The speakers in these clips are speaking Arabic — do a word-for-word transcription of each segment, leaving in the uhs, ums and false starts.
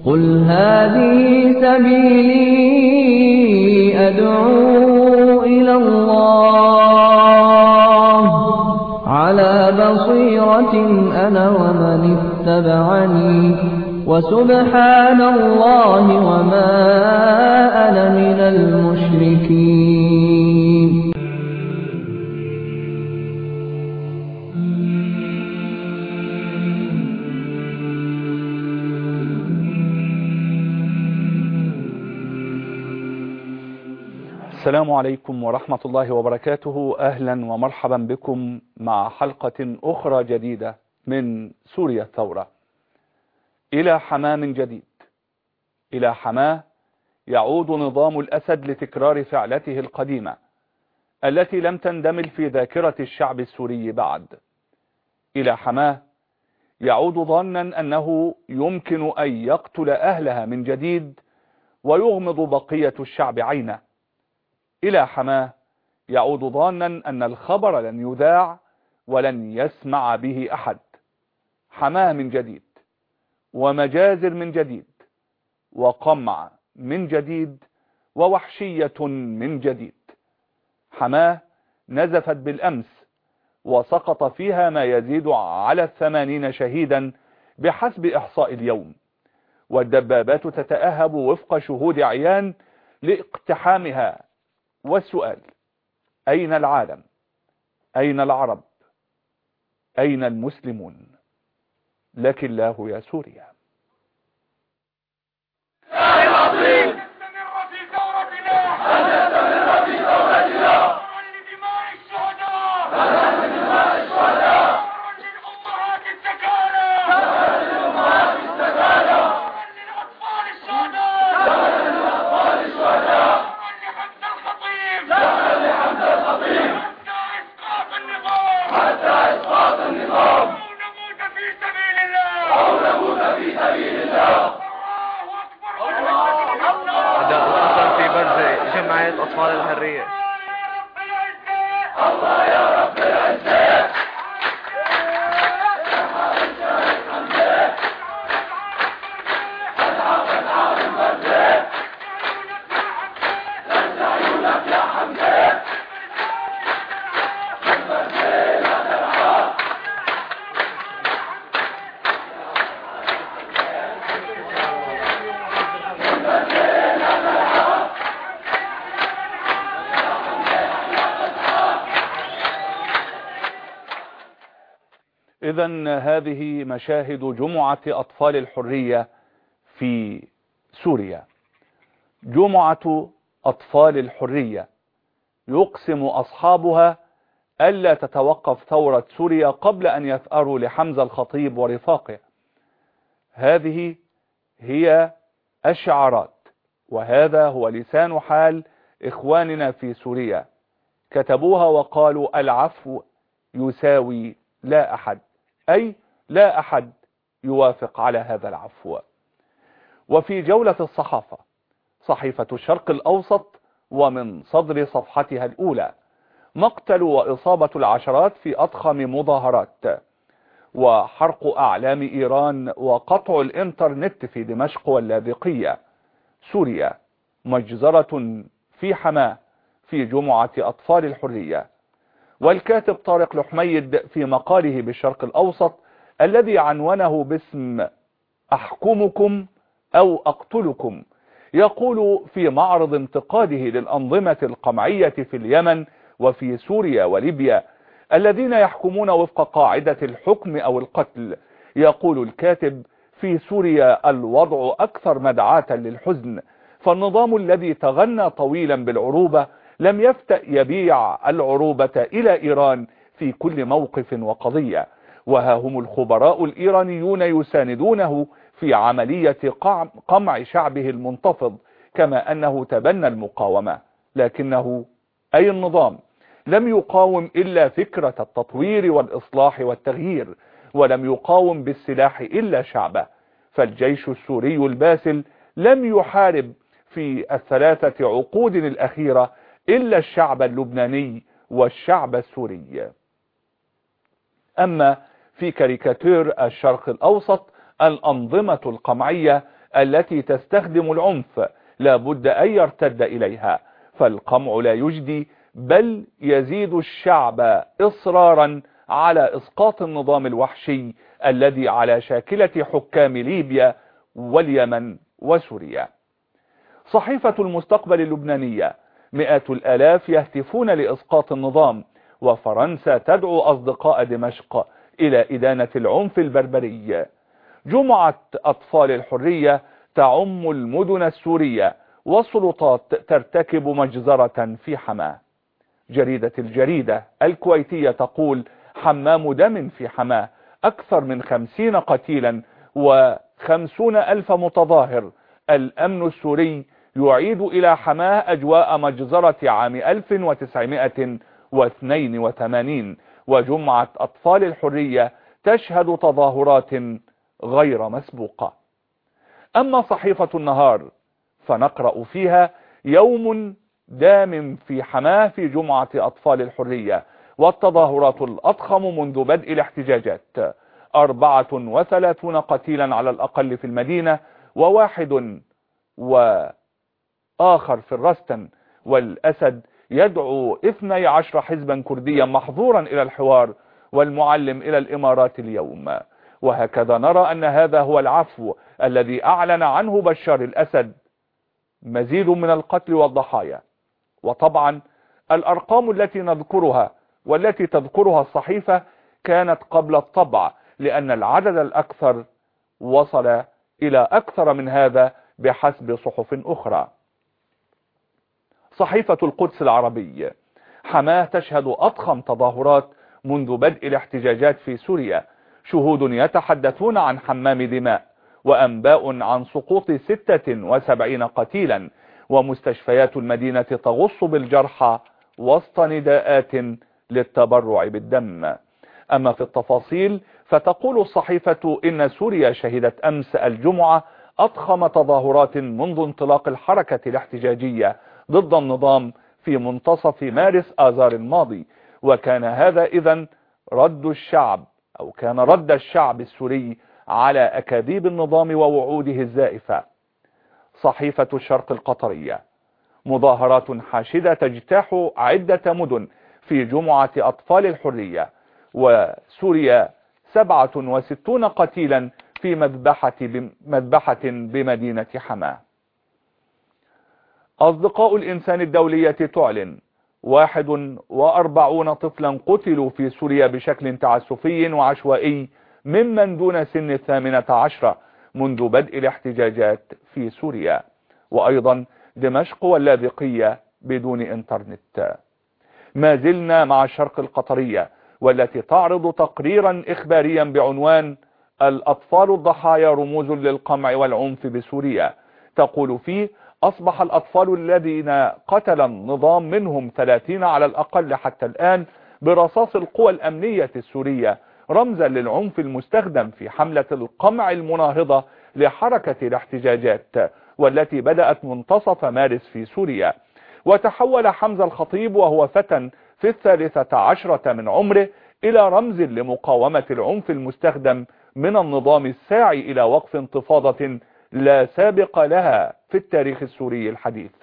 قل هذه سبيلي أدعو إلى الله على بصيرة أنا ومن اتبعني وسبحان الله وما أنا من المشركين. السلام عليكم ورحمة الله وبركاته. أهلا ومرحبا بكم مع حلقة أخرى جديدة من سوريا الثورة. إلى حماة من جديد، إلى حماة يعود نظام الأسد لتكرار فعلته القديمة التي لم تندمل في ذاكرة الشعب السوري بعد. إلى حماة يعود ظنا أنه يمكن أن يقتل أهلها من جديد ويغمض بقية الشعب عينه. إلى حماة يعود ظانا أن الخبر لن يذاع ولن يسمع به أحد. حماة من جديد، ومجازر من جديد، وقمع من جديد، ووحشية من جديد. حماة نزفت بالأمس وسقط فيها ما يزيد على الثمانين شهيدا بحسب إحصاء اليوم، والدبابات تتأهب وفق شهود عيان لاقتحامها. والسؤال: أين العالم؟ أين العرب؟ أين المسلمون؟ لك الله يا سوريا. أطفال الحرية. الله يا رب العزة. إذن هذه مشاهد جمعة أطفال الحرية في سوريا. جمعة أطفال الحرية يقسم أصحابها ألا تتوقف ثورة سوريا قبل أن يثأروا لحمزة الخطيب ورفاقه. هذه هي الشعارات، وهذا هو لسان حال إخواننا في سوريا. كتبوها وقالوا: العفو يساوي لا أحد، أي لا أحد يوافق على هذا العفو. وفي جولة الصحافة صحيفة الشرق الأوسط، ومن صدر صفحتها الأولى: مقتل وإصابة العشرات في أضخم مظاهرات، وحرق أعلام إيران، وقطع الإنترنت في دمشق واللاذقية. سوريا مجزرة في حماة في جمعة أطفال الحرية. والكاتب طارق لحميد في مقاله بالشرق الأوسط الذي عنونه باسم أحكمكم أو أقتلكم، يقول في معرض انتقاده للأنظمة القمعية في اليمن وفي سوريا وليبيا الذين يحكمون وفق قاعدة الحكم أو القتل، يقول الكاتب: في سوريا الوضع أكثر مدعاة للحزن، فالنظام الذي تغنى طويلا بالعروبة لم يفتأ يبيع العروبة إلى إيران في كل موقف وقضية، وها هم الخبراء الإيرانيون يساندونه في عملية قمع شعبه المنتفض، كما أنه تبنى المقاومة. لكنه أي النظام لم يقاوم إلا فكرة التطوير والإصلاح والتغيير، ولم يقاوم بالسلاح إلا شعبه. فالجيش السوري الباسل لم يحارب في الثلاثة عقود الأخيرة إلا الشعب اللبناني والشعب السوري. أما في كاريكاتير الشرق الأوسط الأنظمة القمعية التي تستخدم العنف لا بد أن يرتد إليها، فالقمع لا يجدي بل يزيد الشعب إصرارا على إسقاط النظام الوحشي الذي على شاكلة حكام ليبيا واليمن وسوريا. صحيفة المستقبل اللبنانية: مئات الآلاف يهتفون لإسقاط النظام، وفرنسا تدعو أصدقاء دمشق إلى إدانة العنف البربري. جمعة أطفال الحرية تعم المدن السورية، والسلطات ترتكب مجزرة في حماه. جريدة الجريدة الكويتية تقول: حمام دم في حماه، أكثر من خمسين قتيلا وخمسون ألف متظاهر. الأمن السوري يعيد إلى حماه أجواء مجزرة عام ألف وتسعمائة واثنين وثمانين. وجمعة أطفال الحرية تشهد تظاهرات غير مسبوقة. أما صحيفة النهار فنقرأ فيها: يوم دام في حماه في جمعة أطفال الحرية، والتظاهرات الأضخم منذ بدء الاحتجاجات، أربعة وثلاثون قتيلا على الأقل في المدينة، وواحد وآخر في الرستن. والأسد يدعو اثني عشر حزبا كرديا محظورا إلى الحوار، والمعلم إلى الإمارات اليوم. وهكذا نرى أن هذا هو العفو الذي أعلن عنه بشار الأسد. مزيد من القتل والضحايا. وطبعا الأرقام التي نذكرها والتي تذكرها الصحيفة كانت قبل الطبع، لأن العدد الأكثر وصل إلى أكثر من هذا بحسب صحف أخرى. صحيفة القدس العربي: حماه تشهد أضخم تظاهرات منذ بدء الاحتجاجات في سوريا، شهود يتحدثون عن حمام دماء، وأنباء عن سقوط ستة وسبعين قتيلا، ومستشفيات المدينة تغص بالجرحى وسط نداءات للتبرع بالدم. أما في التفاصيل فتقول الصحيفة إن سوريا شهدت أمس الجمعة أضخم تظاهرات منذ انطلاق الحركة الاحتجاجية ضد النظام في منتصف مارس آذار الماضي، وكان هذا إذن رد الشعب أو كان رد الشعب السوري على أكاذيب النظام ووعوده الزائفة. صحيفة الشرق القطرية: مظاهرات حاشدة تجتاح عدة مدن في جمعة أطفال الحرية، وسوريا سبعة وستون قتيلا في مذبحة مذبحة بمدينة حماه. أصدقاء الإنسان الدولية تعلن: واحد وأربعون طفلا قتلوا في سوريا بشكل تعسفي وعشوائي ممن دون سن الثامنة عشرة منذ بدء الاحتجاجات في سوريا. وأيضا دمشق واللاذقية بدون انترنت. ما زلنا مع الشرق القطرية، والتي تعرض تقريرا إخباريا بعنوان الأطفال الضحايا رموز للقمع والعنف بسوريا. تقول فيه: أصبح الأطفال الذين قتل النظام منهم ثلاثين على الأقل حتى الآن برصاص القوى الأمنية السورية رمزا للعنف المستخدم في حملة القمع المناهضة لحركة الاحتجاجات، والتي بدأت منتصف مارس في سوريا. وتحول حمزة الخطيب وهو فتى في الثالثة عشرة من عمره إلى رمز لمقاومة العنف المستخدم من النظام الساعي إلى وقف انتفاضة لا سابق لها في التاريخ السوري الحديث.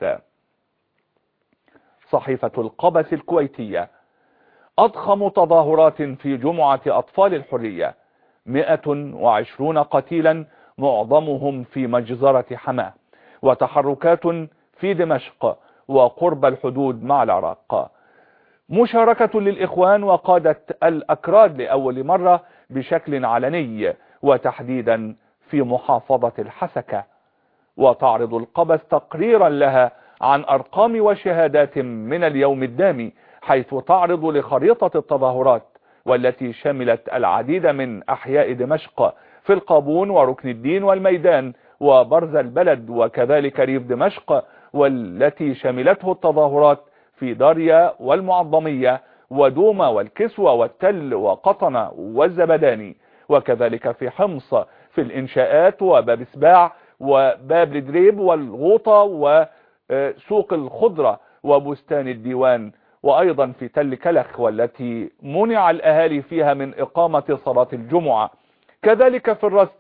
صحيفة القبس الكويتية: أضخم تظاهرات في جمعة أطفال الحرية، مئة وعشرون قتيلا معظمهم في مجزرة حماه، وتحركات في دمشق وقرب الحدود مع العراق. مشاركة للإخوان وقادة الأكراد لأول مرة بشكل علني، وتحديدا في محافظة الحسكة. وتعرض القبس تقريرا لها عن أرقام وشهادات من اليوم الدامي، حيث تعرض لخريطة التظاهرات والتي شملت العديد من أحياء دمشق في القابون وركن الدين والميدان وبرز البلد، وكذلك ريف دمشق، والتي شملته التظاهرات في داريا والمعظمية ودوما والكسوة والتل وقطنة والزبداني، وكذلك في حمص في الإنشاءات وباب سباع وباب الدريب والغوطة وسوق الخضرة وبستان الديوان، وأيضا في تل كلخ والتي منع الأهالي فيها من إقامة صلاة الجمعة. كذلك في الرستن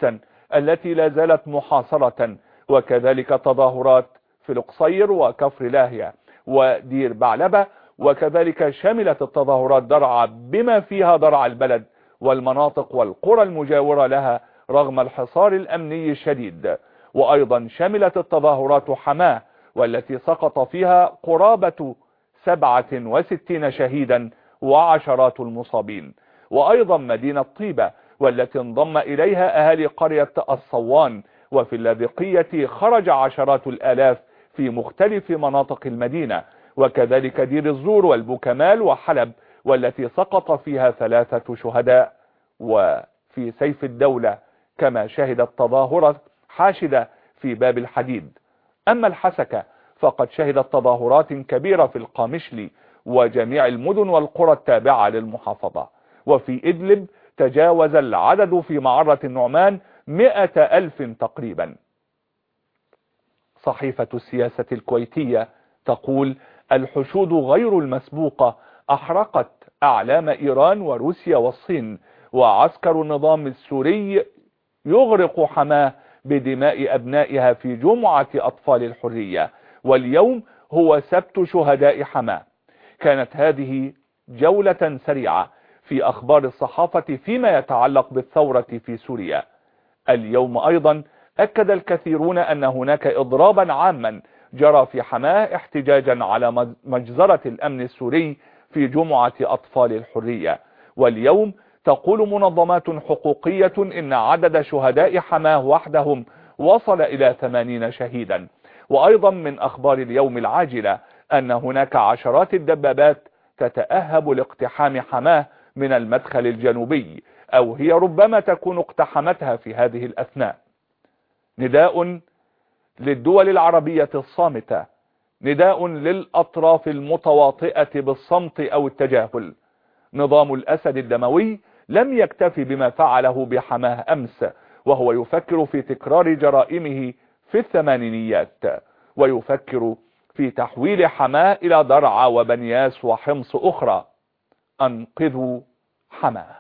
التي لا زالت محاصرة، وكذلك تظاهرات في القصير وكفر لاهية ودير بعلبة، وكذلك شملت التظاهرات درعا بما فيها درعا البلد والمناطق والقرى المجاورة لها رغم الحصار الأمني الشديد. وأيضا شملت التظاهرات حماه والتي سقط فيها قرابة سبعة وستين شهيدا وعشرات المصابين، وأيضا مدينة طيبة والتي انضم إليها أهالي قرية الصوان، وفي اللاذقية خرج عشرات الآلاف في مختلف مناطق المدينة، وكذلك دير الزور والبوكمال وحلب والتي سقط فيها ثلاثة شهداء. وفي سيف الدولة كما شهدت تظاهرة حاشدة في باب الحديد. أما الحسكة فقد شهدت تظاهرات كبيرة في القامشلي وجميع المدن والقرى التابعة للمحافظة. وفي إدلب تجاوز العدد في معرة النعمان مئة ألف تقريبا. صحيفة السياسة الكويتية تقول: الحشود غير المسبوقة أحرقت أعلام إيران وروسيا والصين، وعسكر النظام السوري يغرق حماه بدماء أبنائها في جمعة أطفال الحرية، واليوم هو سبت شهداء حماه. كانت هذه جولة سريعة في أخبار الصحافة فيما يتعلق بالثورة في سوريا. اليوم أيضا أكد الكثيرون أن هناك إضرابا عاما جرى في حماه احتجاجا على مجزرة الأمن السوري في جمعة أطفال الحرية. واليوم تقول منظمات حقوقية إن عدد شهداء حماه وحدهم وصل إلى ثمانين شهيدا. وأيضا من أخبار اليوم العاجلة أن هناك عشرات الدبابات تتأهب لاقتحام حماه من المدخل الجنوبي، أو هي ربما تكون اقتحمتها في هذه الأثناء. نداء للدول العربية الصامتة، نداء للأطراف المتواطئة بالصمت أو التجاهل. نظام الأسد الدموي لم يكتفي بما فعله بحماه أمس، وهو يفكر في تكرار جرائمه في الثمانينيات، ويفكر في تحويل حماه إلى درعا وبنياس وحمص أخرى. أنقذوا حماه.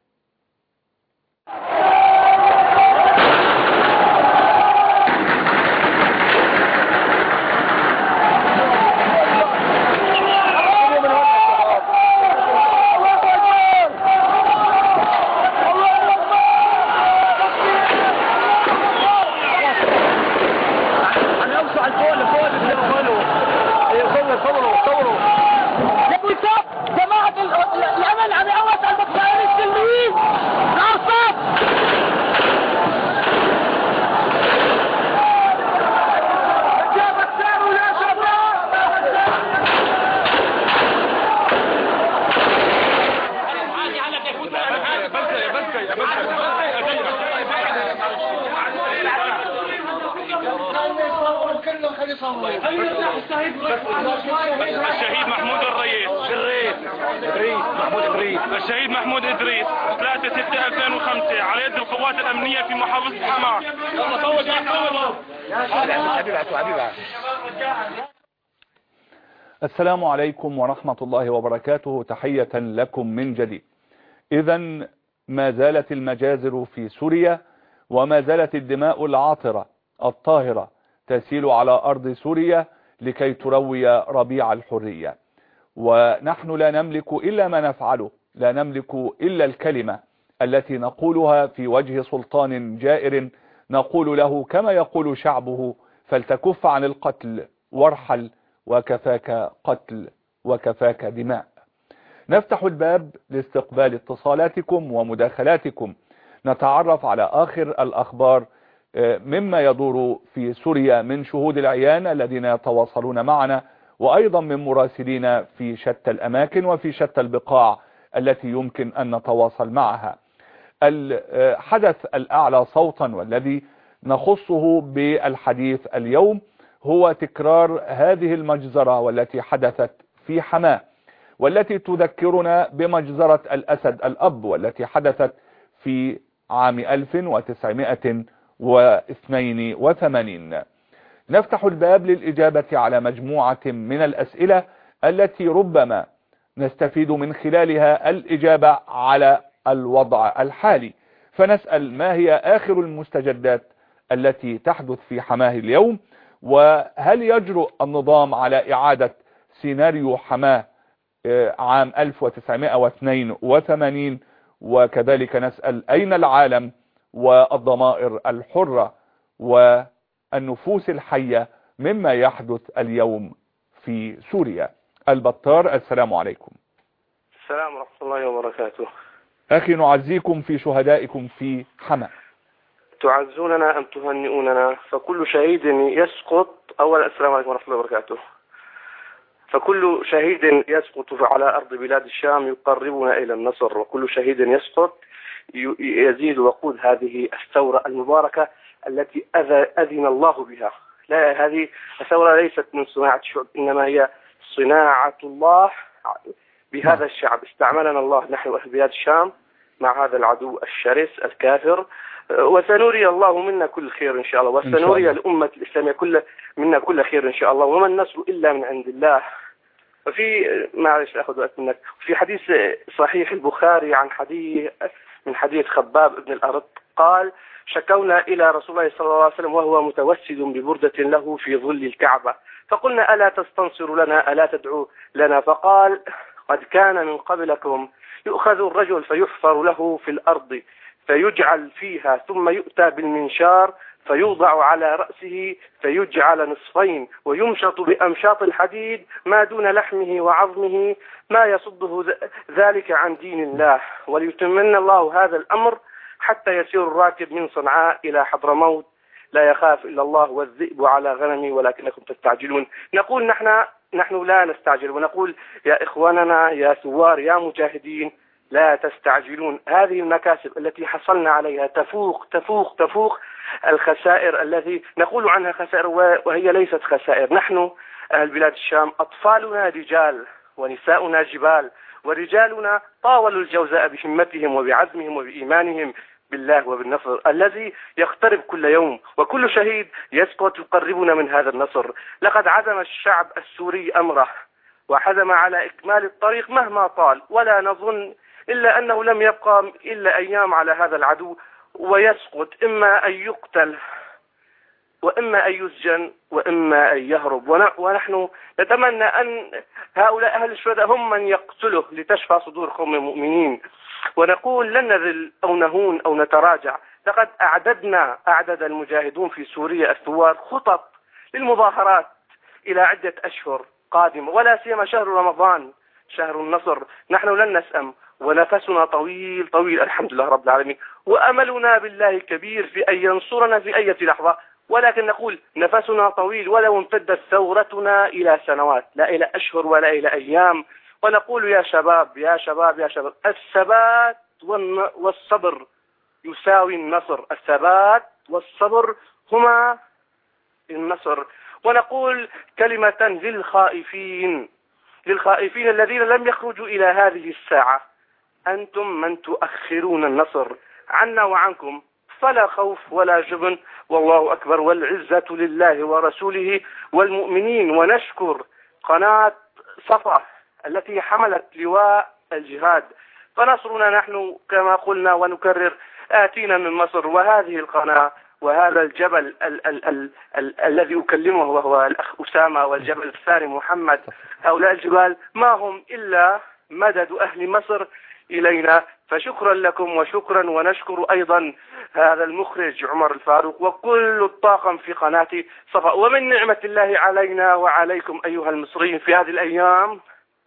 الشهيد محمود الرئيس محمود إدريس الشهيد محمود إدريس ثلاثة ستة ألفين وخمسة على يد القوات الأمنية في محافظة حماه. السلام عليكم ورحمة الله وبركاته، تحية لكم من جديد. إذن ما زالت المجازر في سوريا، وما زالت الدماء العاطرة الطاهرة تسيل على أرض سوريا لكي تروي ربيع الحرية. ونحن لا نملك إلا ما نفعله، لا نملك إلا الكلمة التي نقولها في وجه سلطان جائر، نقول له كما يقول شعبه: فلتكف عن القتل وارحل، وكفاك قتل وكفاك دماء. نفتح الباب لاستقبال اتصالاتكم ومداخلاتكم، نتعرف على آخر الأخبار مما يدور في سوريا من شهود العيان الذين يتواصلون معنا، وأيضا من مراسلين في شتى الأماكن وفي شتى البقاع التي يمكن أن نتواصل معها. الحدث الأعلى صوتا والذي نخصه بالحديث اليوم هو تكرار هذه المجزرة والتي حدثت في حماه، والتي تذكرنا بمجزرة الأسد الأب والتي حدثت في عام ألف وتسعمائة واثنين وثمانين. نفتح الباب للإجابة على مجموعة من الأسئلة التي ربما نستفيد من خلالها الإجابة على الوضع الحالي. فنسأل ما هي آخر المستجدات التي تحدث في حماه اليوم، وهل يجرؤ النظام على إعادة سيناريو حماه عام ألف وتسعمائة واثنين وثمانين، وكذلك نسأل أين العالم والضمائر الحرة والنفوس الحية مما يحدث اليوم في سوريا. البطار، السلام عليكم. السلام ورحمة الله وبركاته. أخي، نعزيكم في شهدائكم في حما. تعزوننا أم تهنئوننا؟ فكل شهيد يسقط. أولا السلام عليكم ورحمة الله وبركاته. فكل شهيد يسقط على أرض بلاد الشام يقربنا إلى النصر، وكل شهيد يسقط يزيد وقود هذه الثورة المباركة التي أذن الله بها. لا، هذه الثورة ليست من صناعة الشعب، إنما هي صناعة الله بهذا الشعب. استعملنا الله نحن أهل بلاد الشام مع هذا العدو الشرس الكافر، وسنري الله منا كل خير إن شاء الله، وسنري الأمة الإسلامية كل منا كل خير إن شاء الله، وما النصر إلا من عند الله. وفي معلش أخذ وقت منك، في حديث صحيح البخاري عن حديث من حديث خباب بن الأرط قال: شكونا إلى رسول الله صلى الله عليه وسلم وهو متوسد ببردة له في ظل الكعبة، فقلنا: ألا تستنصر لنا، ألا تدعو لنا؟ فقال: قد كان من قبلكم يؤخذ الرجل فيحفر له في الأرض فيجعل فيها، ثم يؤتى بالمنشار فيوضع على رأسه فيجعل نصفين ويمشط بأمشاط الحديد ما دون لحمه وعظمه، ما يصده ذلك عن دين الله، وليتمن الله هذا الأمر حتى يسير الراكب من صنعاء إلى حضرموت لا يخاف إلا الله والذئب على غنمي ولكنكم تستعجلون. نقول نحن نحن لا نستعجل، ونقول يا إخواننا يا ثوار يا مجاهدين لا تستعجلون. هذه المكاسب التي حصلنا عليها تفوق تفوق تفوق الخسائر التي نقول عنها خسائر وهي ليست خسائر. نحن أهل بلاد الشام أطفالنا رجال ونساؤنا جبال، ورجالنا طاولوا الجوزاء بهمتهم وبعزمهم وبإيمانهم بالله وبالنصر الذي يقترب كل يوم، وكل شهيد يسقط يقربنا من هذا النصر. لقد عزم الشعب السوري أمره وحزم على إكمال الطريق مهما طال، ولا نظن إلا أنه لم يبقى إلا أيام على هذا العدو ويسقط، إما أن يقتل وإما أن يسجن وإما أن يهرب. ونحن نتمنى أن هؤلاء أهل الشهداء هم من يقتله لتشفى صدور قوم المؤمنين. ونقول لن نذل أو نهون أو نتراجع. لقد أعددنا أعدد المجاهدون في سوريا الثوار خطط للمظاهرات إلى عدة أشهر قادمة، ولا سيما شهر رمضان شهر النصر. نحن لن نسأم ونفسنا طويل طويل الحمد لله رب العالمين، وأملنا بالله كبير في أن ينصرنا في أي لحظة، ولكن نقول نفسنا طويل ولو امتدت ثورتنا إلى سنوات لا إلى أشهر ولا إلى أيام. ونقول يا شباب يا شباب يا شباب الثبات والصبر يساوي النصر، الثبات والصبر هما النصر. ونقول كلمة للخائفين للخائفين الذين لم يخرجوا إلى هذه الساعة: أنتم من تؤخرون النصر عنا وعنكم، فلا خوف ولا جبن، والله أكبر، والعزة لله ورسوله والمؤمنين. ونشكر قناة صفا التي حملت لواء الجهاد، فنصرنا نحن كما قلنا ونكرر آتينا من مصر. وهذه القناة وهذا الجبل ال ال ال ال الذي أكلمه وهو الأخ أسامة، والجبل الثاني محمد، هؤلاء الجبال ما هم إلا مدد أهل مصر إلينا. فشكرا لكم وشكرا. ونشكر أيضا هذا المخرج عمر الفاروق وكل الطاقم في قناة صفا. ومن نعمة الله علينا وعليكم أيها المصريين في هذه الأيام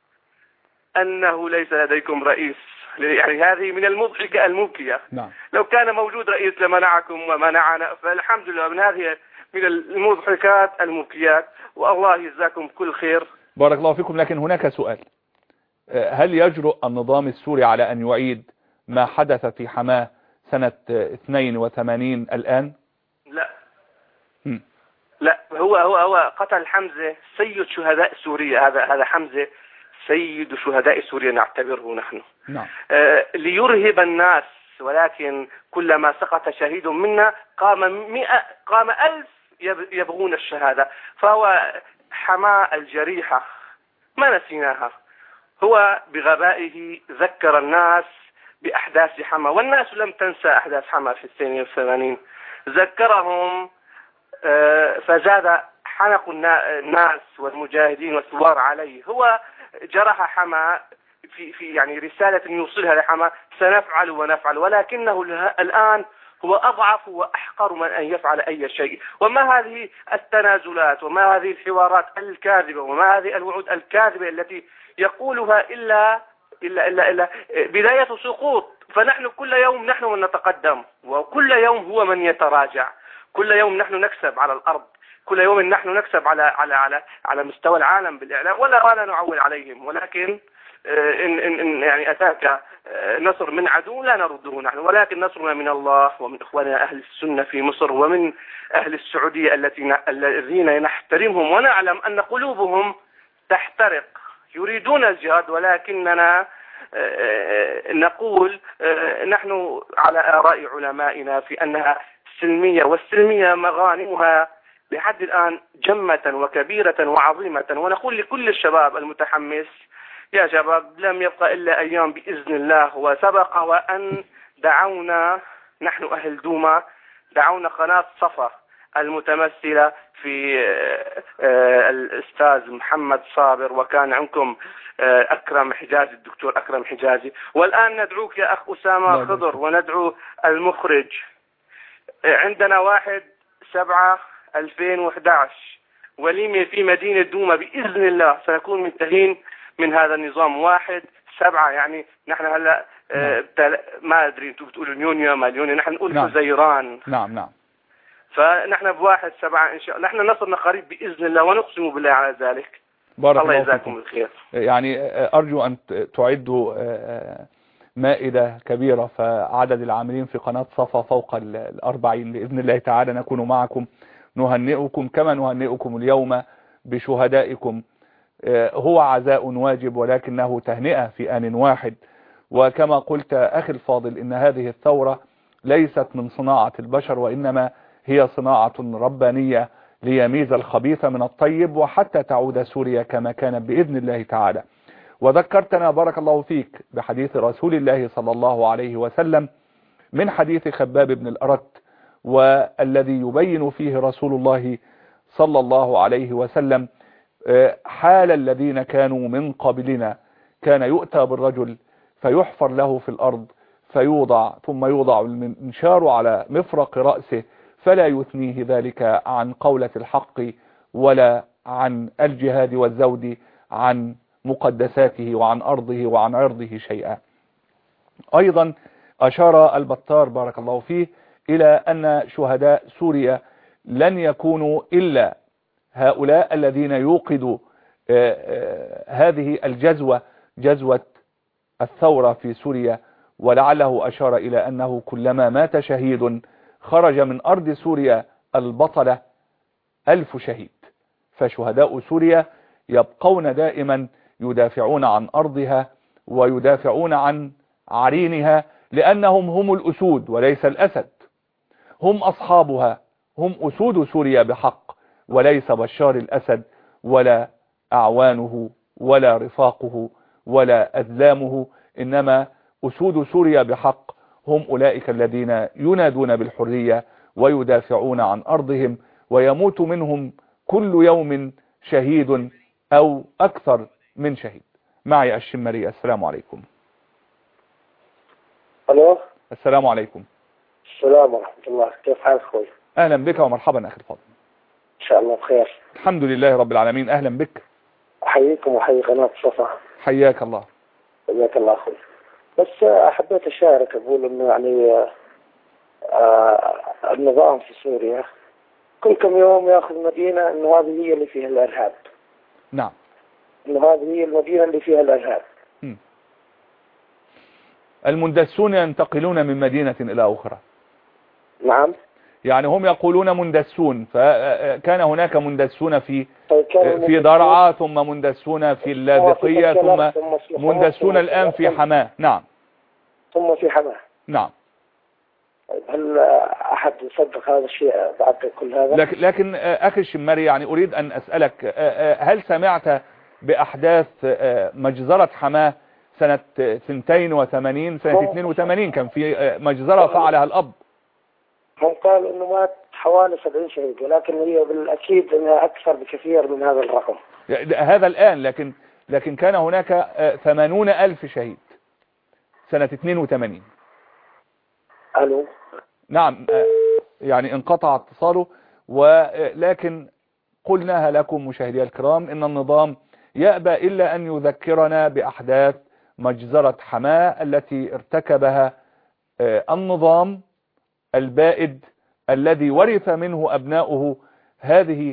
أنه ليس لديكم رئيس، يعني هذه من المضحكة المبكية. نعم. لو كان موجود رئيس لمنعكم ومنعنا، فالحمد لله من هذه من المضحكات المبكيات، والله يجزاكم كل خير. بارك الله فيكم. لكن هناك سؤال: هل يجرؤ النظام السوري على أن يعيد ما حدث في حماه سنة اثنين وثمانين الآن؟ لا م. لا هو هو هو قتل حمزة سيد شهداء سوريا. هذا هذا حمزة سيد شهداء سوريا نعتبره نحن. نعم. آه ليرهب الناس، ولكن كلما سقط شهيد منا قام مئة قام ألف يبغون الشهادة. فهو حماة الجريحة ما نسيناها. هو بغبائه ذكر الناس بأحداث حما، والناس لم تنسى أحداث حما في الثانية والثمانين. ذكرهم فزاد حنق الناس والمجاهدين والثوار عليه. هو جرح حما في في يعني رسالة يوصلها لحما: سنفعل ونفعل، ولكنه الآن هو أضعف وأحقر من أن يفعل أي شيء. وما هذه التنازلات وما هذه الحوارات الكاذبة وما هذه الوعود الكاذبة التي يقولها إلا إلا إلا, إلا بداية سقوط. فنحن كل يوم نحن من نتقدم، وكل يوم هو من يتراجع. كل يوم نحن نكسب على الأرض، كل يوم نحن نكسب على على على على مستوى العالم بالإعلام، ولا ولا نعول عليهم. ولكن إن إن إن يعني أتاك نصر من عدو لا نرده نحن، ولكن نصرنا من الله ومن إخواننا أهل السنة في مصر ومن أهل السعودية التي الذين نحترمهم ونعلم أن قلوبهم تحترق، يريدون الجهاد، ولكننا نقول نحن على آراء علمائنا في أنها سلمية، والسلمية مغانمها لحد الآن جمة وكبيرة وعظيمة. ونقول لكل الشباب المتحمس: يا شباب، لم يبقى إلا أيام بإذن الله. وسبق وأن دعونا نحن أهل دوما، دعونا قناة صفا المتمثلة في الأستاذ محمد صابر، وكان عندكم أكرم حجازي، الدكتور أكرم حجازي، والآن ندعوك يا أخ أسامة خضر، وندعو المخرج. عندنا واحد سبعة ألفين وإحدى عشر وليمة في مدينة دوما بإذن الله، سنكون منتهين من هذا النظام. واحد سبعة يعني نحن هلا آه ما أدري أنتم بتقولوا يونيو ما يونيو، نحن نقول نعم. زيران. نعم نعم. فنحن بواحد سبعة إن شاء الله، نحن نصرنا قريب بإذن الله، ونقسم بالله على ذلك. بارك الله الله يجزاكم فيكم. الخير. يعني أرجو أن تعدوا مائدة كبيرة، فعدد العاملين في قناة صفا فوق الأربعين بإذن الله تعالى. نكون معكم، نهنئكم كما نهنئكم اليوم بشهدائكم. هو عزاء واجب ولكنه تهنئة في آن واحد. وكما قلت أخي الفاضل، إن هذه الثورة ليست من صناعة البشر، وإنما هي صناعة ربانية ليميز الخبيث من الطيب، وحتى تعود سوريا كما كانت بإذن الله تعالى. وذكرتنا بارك الله فيك بحديث رسول الله صلى الله عليه وسلم، من حديث خباب بن الأرت، والذي يبين فيه رسول الله صلى الله عليه وسلم حال الذين كانوا من قبلنا. كان يؤتى بالرجل فيحفر له في الأرض فيوضع، ثم يوضع المنشار على مفرق رأسه، فلا يثنيه ذلك عن قولة الحق ولا عن الجهاد والزود عن مقدساته وعن أرضه وعن عرضه شيئا. أيضا أشار البطار بارك الله فيه إلى أن شهداء سوريا لن يكونوا إلا هؤلاء الذين يوقدوا هذه الجزوة، جزوة الثورة في سوريا. ولعله أشار إلى أنه كلما مات شهيد خرج من أرض سوريا البطلة ألف شهيد. فشهداء سوريا يبقون دائما يدافعون عن أرضها ويدافعون عن عرينها، لأنهم هم الأسود وليس الأسد، هم أصحابها، هم أسود سوريا بحق، وليس بشار الأسد ولا أعوانه ولا رفاقه ولا أذلامه، إنما أسود سوريا بحق هم أولئك الذين ينادون بالحرية ويدافعون عن أرضهم، ويموت منهم كل يوم شهيد أو أكثر من شهيد. معي الشمري. السلام عليكم. ألو. السلام عليكم. السلام ورحمة الله، كيف حالك أخوي؟ أهلا بك ومرحبا أخي الفاضل. إن شاء الله بخير. الحمد لله رب العالمين. أهلا بك. أحييكم وحيي قناة صفا. حياك الله. حياك الله أخوي. بس حبيت أشارك، أقول إنه يعني آه النظام في سوريا كل كم يوم يأخذ مدينة إنه هذه هي اللي فيها الإرهاب. نعم. إنه هذه هي المدينة اللي فيها الإرهاب. م. المندسون ينتقلون من مدينة إلى أخرى. نعم. يعني هم يقولون مندسون، فكان هناك مندسون في طيب في درعا، ثم مندسون في اللاذقية، ثم مندسون الآن في حماه. نعم. ثم في حماه. نعم. طيب هل أحد يصدق هذا الشيء بعد كل هذا؟ لكن, لكن أخي الشمري، يعني أريد أن أسألك، هل سمعت بأحداث مجزرة حماه سنة اثنين وثمانين سنة اثنين وثمانين كان في مجزرة فعلها الأب. هم قالوا انه مات حوالي سبعين شهيد، ولكن هي بالأكيد انها أكثر بكثير من هذا الرقم. هذا الآن، لكن لكن كان هناك ثمانون ألف شهيد سنة اثنين وثمانين. ألو. نعم، يعني انقطع اتصاله، ولكن قلناها لكم مشاهدي الكرام إن النظام يأبى إلا أن يذكرنا بأحداث مجزرة حماة التي ارتكبها النظام البائد الذي ورث منه أبناؤه هذه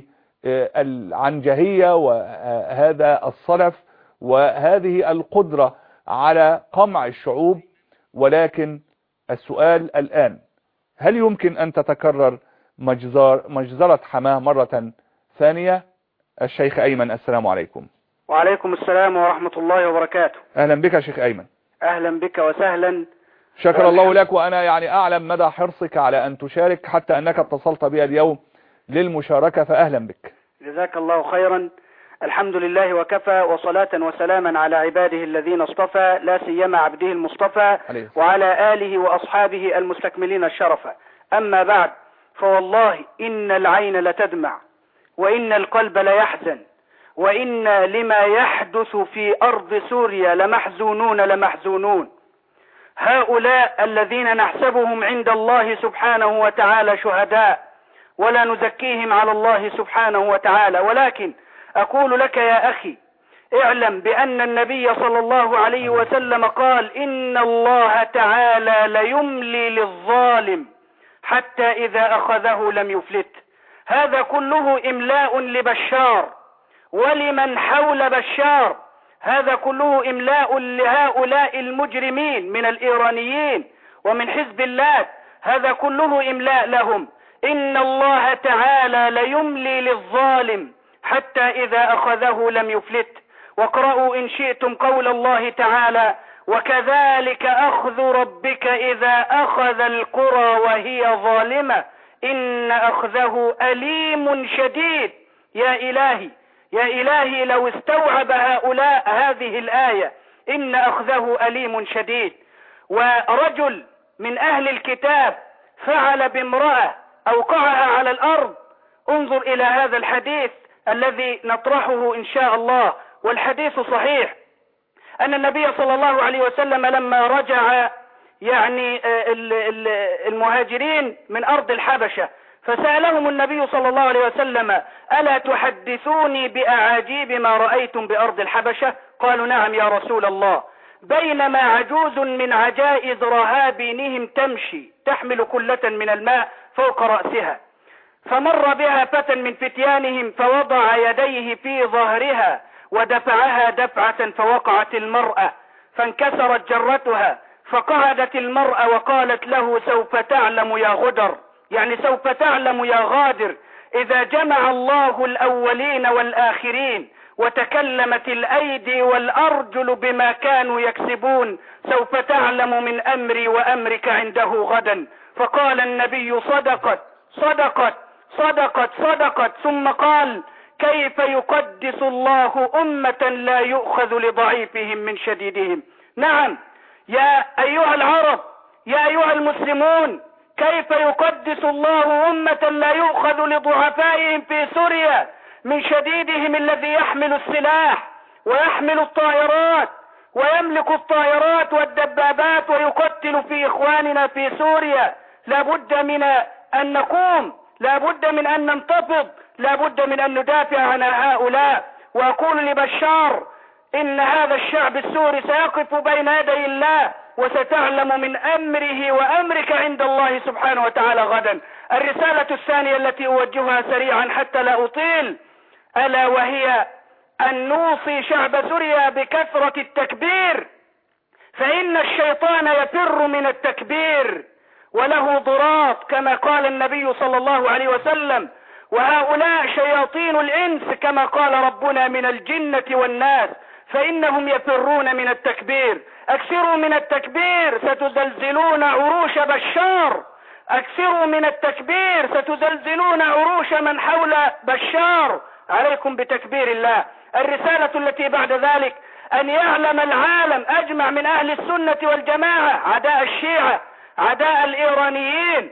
العنجهية وهذا الصلف وهذه القدرة على قمع الشعوب. ولكن السؤال الآن، هل يمكن أن تتكرر مجزر مجزرة حماة مرة ثانية؟ الشيخ أيمن، السلام عليكم. وعليكم السلام ورحمة الله وبركاته. أهلا بك شيخ أيمن. أهلا بك وسهلا. شكر الله لك، وأنا يعني أعلم مدى حرصك على أن تشارك حتى أنك اتصلت بي اليوم للمشاركة، فأهلا بك. جزاك الله خيرا. الحمد لله وكفى، وصلاة وسلاما على عباده الذين اصطفى، لا سيما عبده المصطفى وعلى آله وأصحابه المستكملين الشرفة. أما بعد، فوالله إن العين لتدمع وإن القلب ليحزن وإن لما يحدث في أرض سوريا لمحزونون لمحزونون. هؤلاء الذين نحسبهم عند الله سبحانه وتعالى شهداء ولا نزكيهم على الله سبحانه وتعالى، ولكن أقول لك يا أخي اعلم بأن النبي صلى الله عليه وسلم قال إن الله تعالى ليملي للظالم حتى إذا أخذه لم يفلت. هذا كله إملاء لبشار ولمن حول بشار، هذا كله إملاء لهؤلاء المجرمين من الإيرانيين ومن حزب الله، هذا كله إملاء لهم. إن الله تعالى ليملي للظالم حتى إذا أخذه لم يفلت. واقرأوا إن شئتم قول الله تعالى وكذلك أخذ ربك إذا أخذ القرى وهي ظالمة إن أخذه أليم شديد. يا إلهي يا إلهي لو استوعب هؤلاء هذه الآية إن أخذه أليم شديد. ورجل من أهل الكتاب فعل بامرأة أوقعها على الأرض. انظر إلى هذا الحديث الذي نطرحه إن شاء الله، والحديث صحيح، أن النبي صلى الله عليه وسلم لما رجع يعني المهاجرين من أرض الحبشة فسألهم النبي صلى الله عليه وسلم ألا تحدثوني بأعاجيب ما رأيتم بأرض الحبشة؟ قالوا نعم يا رسول الله. بينما عجوز من عجائز رهابينهم تمشي تحمل كلة من الماء فوق رأسها، فمر بها فتى من فتيانهم فوضع يديه في ظهرها ودفعها دفعة فوقعت المرأة فانكسرت جرتها، فقعدت المرأة وقالت له سوف تعلم يا غدر، يعني سوف تعلم يا غادر، إذا جمع الله الأولين والآخرين وتكلمت الأيدي والأرجل بما كانوا يكسبون سوف تعلم من أمري وأمرك عنده غدا. فقال النبي صدقت صدقت صدقت صدقت، ثم قال كيف يقدس الله أمة لا يؤخذ لضعيفهم من شديدهم. نعم يا أيها العرب يا أيها المسلمون، كيف يقدس الله أمة لا يؤخذ لضعفائهم في سوريا من شديدهم الذي يحمل السلاح ويحمل الطائرات ويملك الطائرات والدبابات ويقتل في إخواننا في سوريا. لا بد من أن نقوم، لا بد من أن ننتفض، لا بد من أن ندافع عن هؤلاء. وأقول لبشار إن هذا الشعب السوري سيقف بين يدي الله وستعلم من أمره وأمرك عند الله سبحانه وتعالى غدا. الرسالة الثانية التي أوجهها سريعا حتى لا أطيل، ألا وهي أن نوصي شعب سوريا بكثرة التكبير، فإن الشيطان يفر من التكبير وله ضراط كما قال النبي صلى الله عليه وسلم، وهؤلاء شياطين الإنس كما قال ربنا من الجنة والناس، فإنهم يفرون من التكبير. أكثروا من التكبير ستزلزلون عروش بشار، أكثروا من التكبير ستزلزلون عروش من حول بشار. عليكم بتكبير الله. الرسالة التي بعد ذلك أن يعلم العالم أجمع من أهل السنة والجماعة عداء الشيعة، عداء الإيرانيين،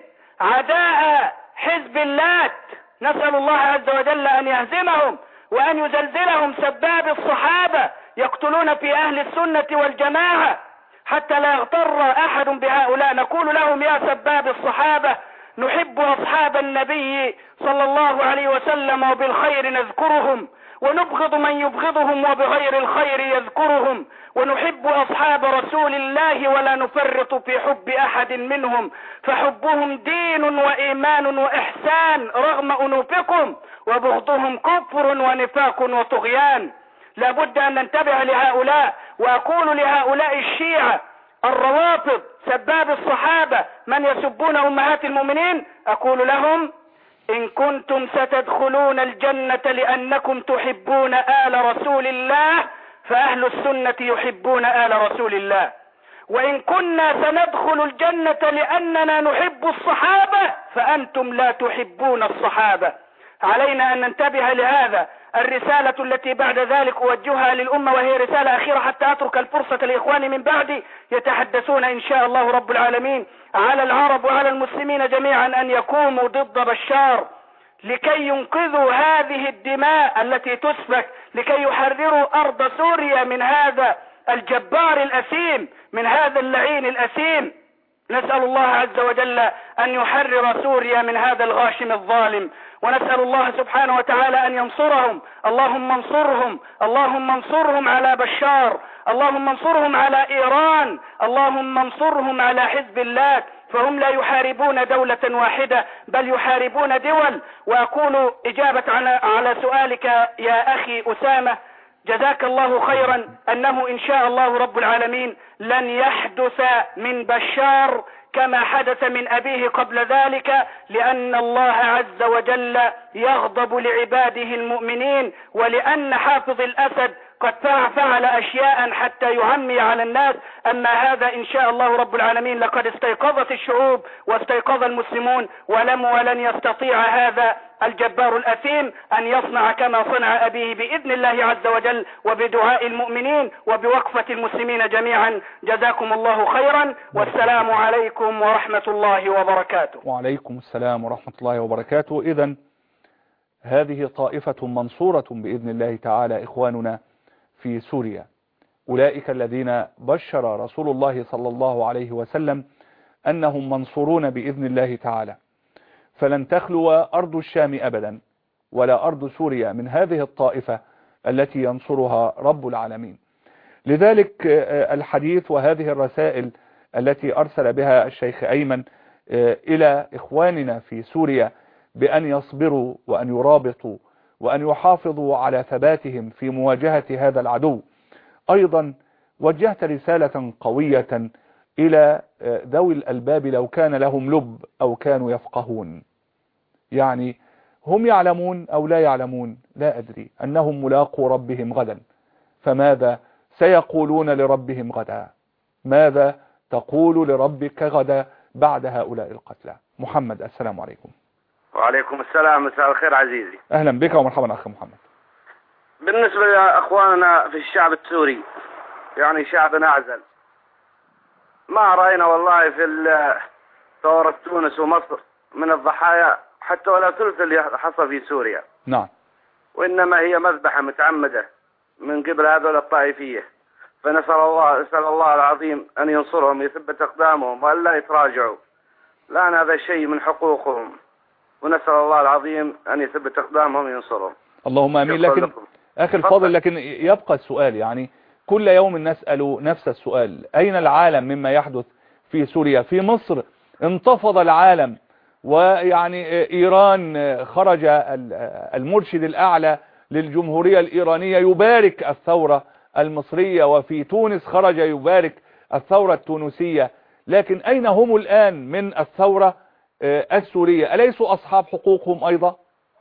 عداء حزب اللات، نسأل الله عز وجل أن يهزمهم وأن يزلزلهم سباب الصحابة يقتلون في أهل السنة والجماعة، حتى لا يغتر أحد بهؤلاء. نقول لهم يا سباب الصحابة نحب أصحاب النبي صلى الله عليه وسلم وبالخير نذكرهم، ونبغض من يبغضهم وبغير الخير يذكرهم، ونحب أصحاب رسول الله ولا نفرط في حب أحد منهم، فحبهم دين وإيمان وإحسان رغم أنوفكم، وبغضهم كفر ونفاق وطغيان. لابد أن ننتبه لهؤلاء. وأقول لهؤلاء الشيعة الروافض سباب الصحابة من يسبون أمهات المؤمنين، أقول لهم إن كنتم ستدخلون الجنة لأنكم تحبون آل رسول الله فأهل السنة يحبون آل رسول الله، وإن كنا سندخل الجنة لأننا نحب الصحابة فأنتم لا تحبون الصحابة. علينا أن ننتبه لهذا. الرسالة التي بعد ذلك أوجهها للأمة وهي رسالة أخيرة حتى أترك الفرصة لإخواني من بعدي يتحدثون إن شاء الله رب العالمين على العرب وعلى المسلمين جميعا أن يقوموا ضد بشار لكي ينقذوا هذه الدماء التي تسفك، لكي يحرروا أرض سوريا من هذا الجبار الأثيم، من هذا اللعين الأثيم. نسأل الله عز وجل أن يحرر سوريا من هذا الغاشم الظالم، ونسأل الله سبحانه وتعالى أن ينصرهم. اللهم انصرهم، اللهم انصرهم على بشار، اللهم انصرهم على إيران، اللهم انصرهم على حزب اللات، فهم لا يحاربون دولة واحدة بل يحاربون دول. وأقول إجابة على, على سؤالك يا أخي أسامة، جزاك الله خيرا، أنه إن شاء الله رب العالمين لن يحدث من بشار كما حدث من أبيه قبل ذلك، لأن الله عز وجل يغضب لعباده المؤمنين، ولأن حافظ الأسد قد فعل أشياء حتى يعمي على الناس. أما هذا إن شاء الله رب العالمين لقد استيقظت الشعوب واستيقظ المسلمون، ولم ولن يستطيع هذا الجبار الأثيم أن يصنع كما صنع أبيه بإذن الله عز وجل، وبدعاء المؤمنين وبوقفة المسلمين جميعا. جزاكم الله خيرا، والسلام عليكم ورحمة الله وبركاته. وعليكم السلام ورحمة الله وبركاته. إذن هذه طائفة منصورة بإذن الله تعالى إخواننا في سوريا، أولئك الذين بشر رسول الله صلى الله عليه وسلم أنهم منصورون بإذن الله تعالى، فلن تخلو أرض الشام أبدا ولا أرض سوريا من هذه الطائفة التي ينصرها رب العالمين. لذلك الحديث وهذه الرسائل التي أرسل بها الشيخ أيمن إلى إخواننا في سوريا بأن يصبروا وأن يرابطوا وأن يحافظوا على ثباتهم في مواجهة هذا العدو. أيضا وجهت رسالة قوية إلى ذوي الألباب لو كان لهم لب أو كانوا يفقهون، يعني هم يعلمون أو لا يعلمون لا أدري أنهم ملاقوا ربهم غدا، فماذا سيقولون لربهم غدا؟ ماذا تقول لربك غدا بعد هؤلاء القتلى؟ محمد، السلام عليكم. وعليكم السلام، مساء الخير عزيزي. أهلا بك ومرحبا أخي محمد. بالنسبة لأخواننا في الشعب السوري، يعني شعب أعزل، ما رأينا والله في ثورة تونس ومصر من الضحايا حتى ولا ثلث اللي حصل في سوريا. نعم. وإنما هي مذبحة متعمدة من قبل هذول الطائفية، فنسأل الله نسأل الله العظيم أن ينصرهم ويثبت أقدامهم وأن لا يتراجعوا، لأن هذا شيء من حقوقهم، ونسأل الله العظيم أن يثبت أقدامهم وينصرهم. اللهم آمين. لكن أخي الفاضل، لكن يبقى السؤال، يعني كل يوم نسأل نفس السؤال، أين العالم مما يحدث في سوريا؟ في مصر انتفض العالم، ويعني إيران خرج المرشد الأعلى للجمهورية الإيرانية يبارك الثورة المصرية، وفي تونس خرج يبارك الثورة التونسية، لكن أين هم الآن من الثورة السورية؟ أليسوا أصحاب حقوقهم أيضا؟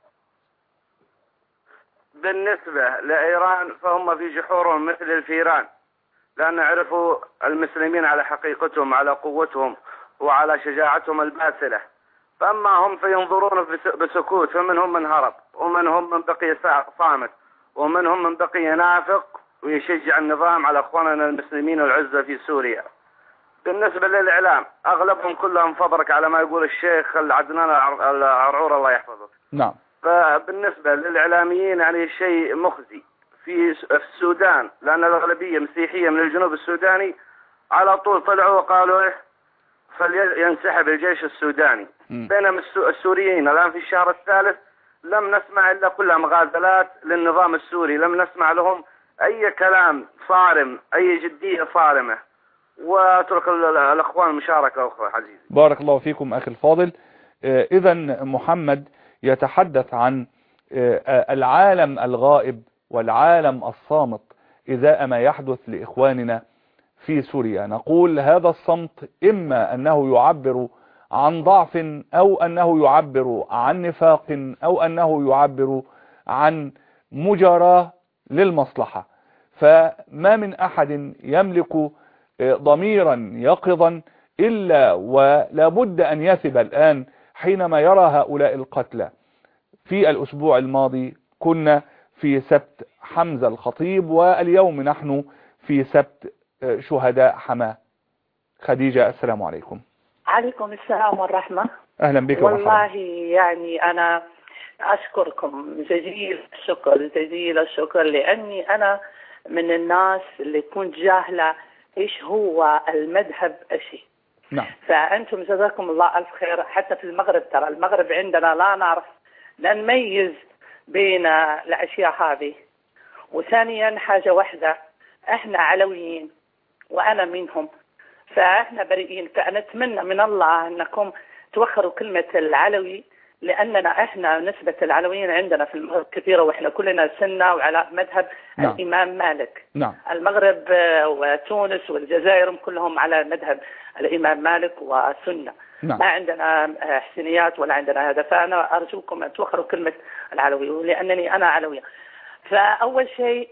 بالنسبة لإيران فهم في جحورهم مثل الفيران، لأن عرفوا المسلمين على حقيقتهم، على قوتهم وعلى شجاعتهم الباسلة. فأما هم فينظرون بسكوت، فمنهم من هرب ومنهم من بقي صامت ومنهم من بقي نافق ويشجع النظام على أخواننا المسلمين والعزة في سوريا. بالنسبة للإعلام أغلبهم كلهم فبرك على ما يقول الشيخ عدنان العرعور الله يحفظه. نعم. فبالنسبة للإعلاميين يعني شيء مخزي في السودان، لأن الأغلبية مسيحية من الجنوب السوداني، على طول طلعوا وقالوا إيه فلينسحب الجيش السوداني. م. بينما السوريين الآن في الشهر الثالث لم نسمع إلا كلها مغازلات للنظام السوري، لم نسمع لهم أي كلام صارم، أي جدية صارمة. واترك الأخوان المشاركة أخرى عزيزي. بارك الله فيكم أخي الفاضل. إذا محمد يتحدث عن العالم الغائب والعالم الصامت إذا ما يحدث لإخواننا في سوريا. نقول هذا الصمت إما أنه يعبر عن ضعف أو أنه يعبر عن نفاق أو أنه يعبر عن مجاراة للمصلحة. فما من أحد يملك ضميرا يقظا إلا ولا بد أن يثب الآن حينما يرى هؤلاء القتلى. في الأسبوع الماضي كنا في سبت حمزة الخطيب، واليوم نحن في سبت شهداء حماة. خديجة السلام عليكم. عليكم السلام والرحمة. أهلا بك. والله يعني أنا أشكركم جزيل الشكر جزيل الشكر لأني أنا من الناس اللي كنت جاهلة إيش هو المذهب أشي. نعم. فأنتم جزاكم الله ألف خير. حتى في المغرب ترى المغرب عندنا لا نعرف لا نميز بين الأشياء هذه. وثانيا حاجة واحدة، احنا علويين وأنا منهم، فاحنا بريئين. فنتمنى من الله أنكم توخروا كلمة العلوي، لأننا احنا نسبة العلويين عندنا في المغرب كثيرة، واحنا كلنا سنة وعلى مذهب نعم. الإمام مالك. نعم. المغرب وتونس والجزائر كلهم على مذهب الإمام مالك وسنة. نعم. ما عندنا حسينيات ولا عندنا هذا. فأنا أرجوكم أن توخروا كلمة العلوي، لأنني أنا علوية. فأول شيء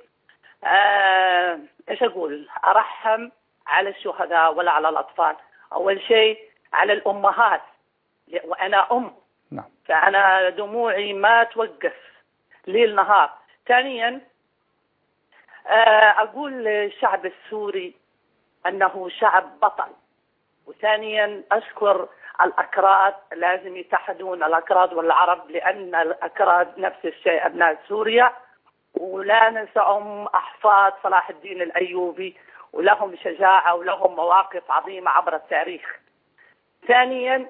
آه إيش أقول، أرحم على الشهداء ولا على الأطفال. أول شيء على الأمهات، وأنا أم. نعم. فأنا دموعي ما توقف ليل نهار. ثانيا أقول للشعب السوري أنه شعب بطل. وثانيا أشكر الأكراد، لازم يتحدون الأكراد والعرب، لأن الأكراد نفس الشيء أبناء سوريا، ولا ننساهم أحفاد صلاح الدين الأيوبي، ولهم شجاعة ولهم مواقف عظيمة عبر التاريخ. ثانيا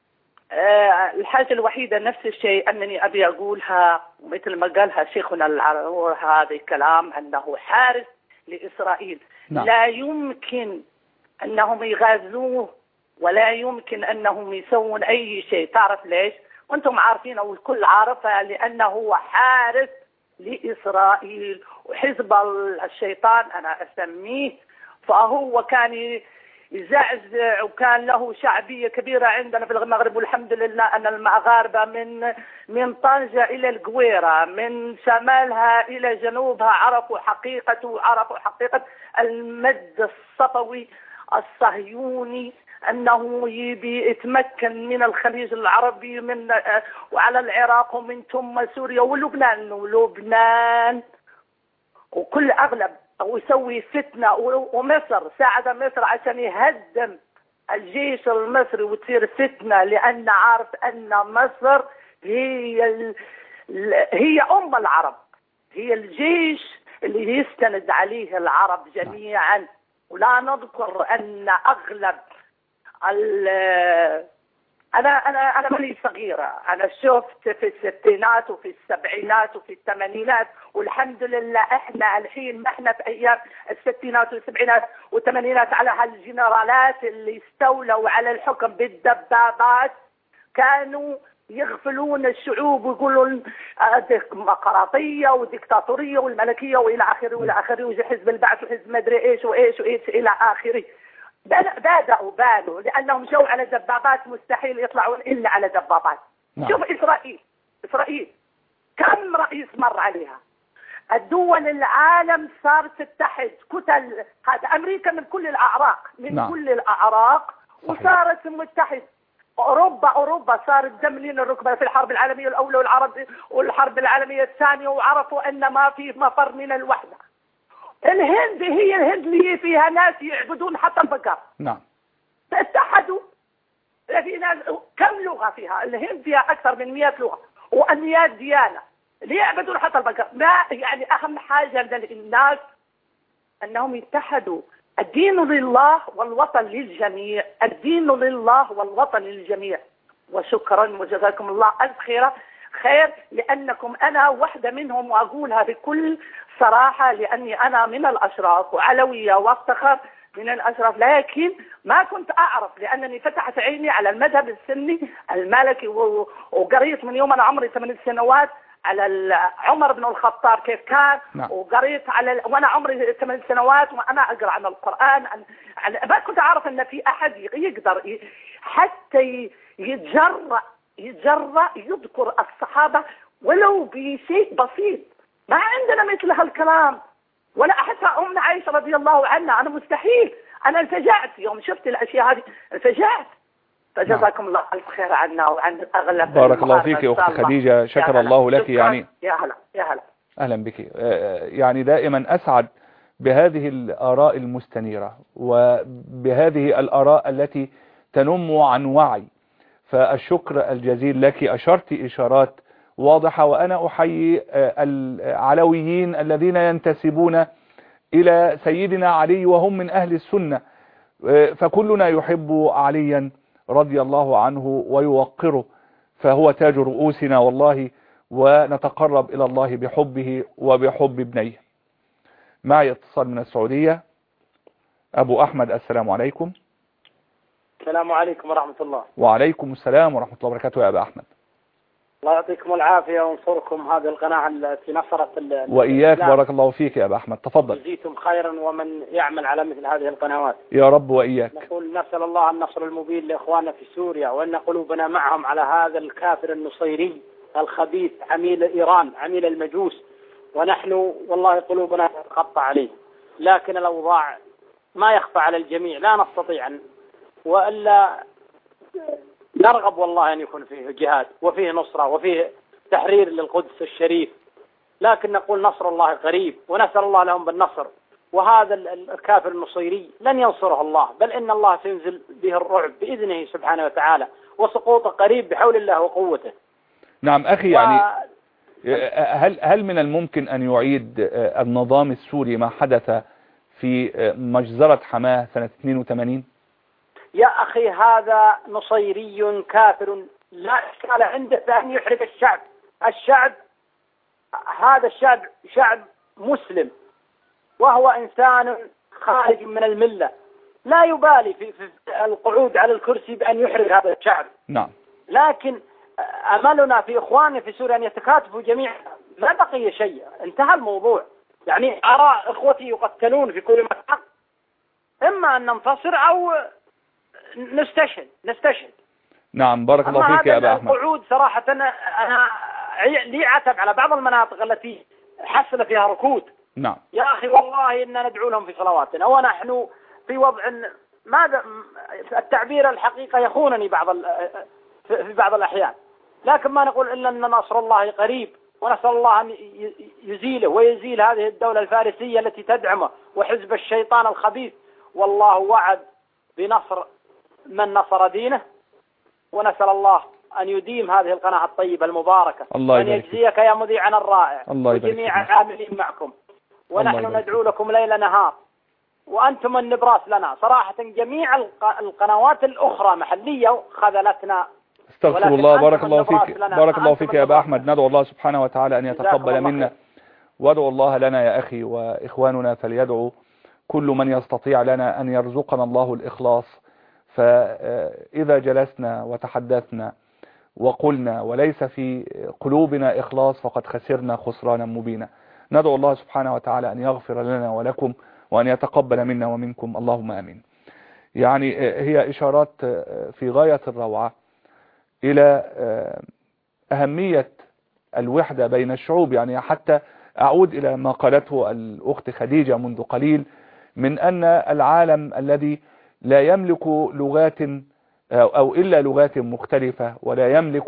أه الحاجة الوحيدة نفس الشيء أنني أبي أقولها مثل ما قالها شيخنا العرور، هذا الكلام أنه حارس لإسرائيل. نعم. لا يمكن أنهم يغازوه ولا يمكن أنهم يسوون أي شيء. تعرف ليش؟ وأنتم عارفين أو الكل عارفها، لأنه هو حارس لإسرائيل وحزب الشيطان أنا أسميه. فهو كان يزعزع وكان له شعبية كبيرة عندنا في المغرب، والحمد لله أن المغاربة من من طنجة إلى القويرة، من شمالها إلى جنوبها، عرفوا حقيقته وعرفوا حقيقة المد الصفوي الصهيوني، أنه يبي يتمكن من الخليج العربي من وعلى العراق ومن ثم سوريا ولبنان ولبنان وكل أغلب، ويسوي فتنة. ومصر ساعد مصر عشان يهدم الجيش المصري وتصير فتنة، لأن عارف أن مصر هي ال... هي أم العرب، هي الجيش اللي يستند عليه العرب جميعا. ولا نذكر أن أغلب ال... أنا أنا أنا ماني صغيرة، أنا شفت في الستينات وفي السبعينات وفي الثمانينات، والحمد لله إحنا الحين ما إحنا في أيام الستينات والسبعينات والثمانينات على هالجنرالات اللي استولوا على الحكم بالدبابات، كانوا يغفلون الشعوب ويقولون ديمقراطية وديكتاتورية والملكية وإلى آخره وإلى آخره، وزي حزب البعث وحزب مدري إيش وإيش وإيش إلى آخره. بدأوا بانوا لأنهم جو على دبابات، مستحيل يطلعون إلا على دبابات. نعم. شوف إسرائيل إسرائيل كم رئيس مر عليها، الدول العالم صار تتحد، كتل هذا أمريكا من كل الأعراق من نعم. كل الأعراق وصارت متحد. أوروبا أوروبا صارت دملين الركبة في الحرب العالمية الأولى والعرب والحرب العالمية الثانية، وعرفوا أن ما في مفر من الوحدة. الهند هي الهند اللي فيها ناس يعبدون حتى البقر. نعم. اتحدوا. في ناس كم لغة فيها؟ الهند فيها أكثر من مئة لغة ومئات ديانة اللي يعبدون حتى البقر. ما يعني أهم حاجة للناس أنهم يتحدوا. الدين لله والوطن للجميع. الدين لله والوطن للجميع. وشكرا وجزاكم الله ألف خير خير لأنكم أنا واحدة منهم وأقولها بكل صراحة لأني أنا من الأشراف وعلوية وافتخر من الأشراف لكن ما كنت أعرف لأنني فتحت عيني على المذهب السني المالكي وقريت من يوم أنا عمري ثمان سنوات على عمر بن الخطاب كيف كان. نعم. وقريت على وأنا عمري ثمان سنوات وأنا أقرأ عن القرآن عن... عن... ما كنت أعرف أن في أحد يقدر ي... حتى يتجرأ يتجرأ يذكر الصحابة ولو بشيء بسيط. ما عندنا مثل هالكلام ولا حتى أمنا عائشة رضي الله عنها. أنا مستحيل أنا انفجعت يوم شفت الأشياء هذه انفجعت. فجزاكم الله ألف خير عنا وعن أغلب. بارك الله فيك يا أخت خديجة. شكر الله لك. يعني يا هلا يا هلا أهلا بك. يعني دائما أسعد بهذه الآراء المستنيرة وبهذه الآراء التي تنم عن وعي. فالشكر الجزيل لك. أشرت إشارات واضحة وأنا أحيي العلويين الذين ينتسبون إلى سيدنا علي وهم من أهل السنة. فكلنا يحب عليا رضي الله عنه ويوقره فهو تاج رؤوسنا والله ونتقرب إلى الله بحبه وبحب ابنيه. معي اتصال من السعودية. أبو أحمد السلام عليكم. السلام عليكم ورحمة الله. وعليكم السلام ورحمة الله وبركاته يا أبا أحمد. الله يعطيكم العافية وينصركم هذه القناة التي نصرت وإياك. بارك الله فيك يا أبا أحمد. تفضل. جزيتم خيرا ومن يعمل على مثل هذه القنوات. يا رب وإياك. نقول نسأل الله النصر المبين لإخواننا في سوريا وأن قلوبنا معهم على هذا الكافر النصيري الخبيث عميل إيران عميل المجوس. ونحن والله قلوبنا تتقطع عليه لكن الأوضاع ما يخفى على الجميع. لا نستطيع أن وإلا نرغب والله أن يكون فيه جهاد وفيه نصرة وفيه تحرير للقدس الشريف لكن نقول نصر الله قريب ونسأل الله لهم بالنصر. وهذا الكافر النصيري لن ينصره الله بل إن الله سينزل به الرعب بإذنه سبحانه وتعالى وسقوطه قريب بحول الله وقوته. نعم أخي. يعني هل هل من الممكن أن يعيد النظام السوري ما حدث في مجزرة حماه سنة اثنين وثمانين؟ يا أخي هذا نصيري كافر لا إشكال عنده أن يحرق الشعب. الشعب هذا الشعب شعب مسلم وهو إنسان خارج من الملة لا يبالي في, في القعود على الكرسي بأن يحرق هذا الشعب. نعم. لكن أملنا في إخواننا في سوريا أن يتكاتفوا جميعا. ما بقي شيء انتهى الموضوع. يعني أرى إخوتي يقتلون في كل مكان إما أن ننتصر أو نستشهد نستشهد. نعم. بارك الله فيك يا أبا أحمد. القعود صراحة أنا لي عتب على بعض المناطق التي حصل فيها ركود. نعم. يا أخي والله إننا ندعو لهم في صلواتنا ونحن في وضع ماذا التعبير الحقيقة يخونني بعض في بعض الأحيان لكن ما نقول إلا أن نصر الله قريب ونسأل الله أن يزيله ويزيل هذه الدولة الفارسية التي تدعمه وحزب الشيطان الخبيث. والله وعد بنصر من نصر دينه ونسأل الله أن يديم هذه القناة الطيبة المباركة وأن يجزيك يا مذيعنا الرائع وجميع العاملين معكم. ونحن ندعو لكم ليل نهار وأنتم النبراس لنا صراحة. جميع القنوات الأخرى محلية خذلتنا. استغفر الله. بارك الله فيك. بارك الله فيك يا أبا أحمد. ندعو الله سبحانه وتعالى أن يتقبل منا وادعو الله لنا يا أخي وإخواننا فليدعو كل من يستطيع لنا أن يرزقنا الله الإخلاص. فإذا جلسنا وتحدثنا وقلنا وليس في قلوبنا إخلاص فقد خسرنا خسرانا مبينا. ندعو الله سبحانه وتعالى أن يغفر لنا ولكم وأن يتقبل منا ومنكم اللهم آمين. يعني هي إشارات في غاية الروعة إلى أهمية الوحدة بين الشعوب. يعني حتى أعود إلى ما قالته الأخت خديجة منذ قليل من أن العالم الذي لا يملك لغات أو إلا لغات مختلفة ولا يملك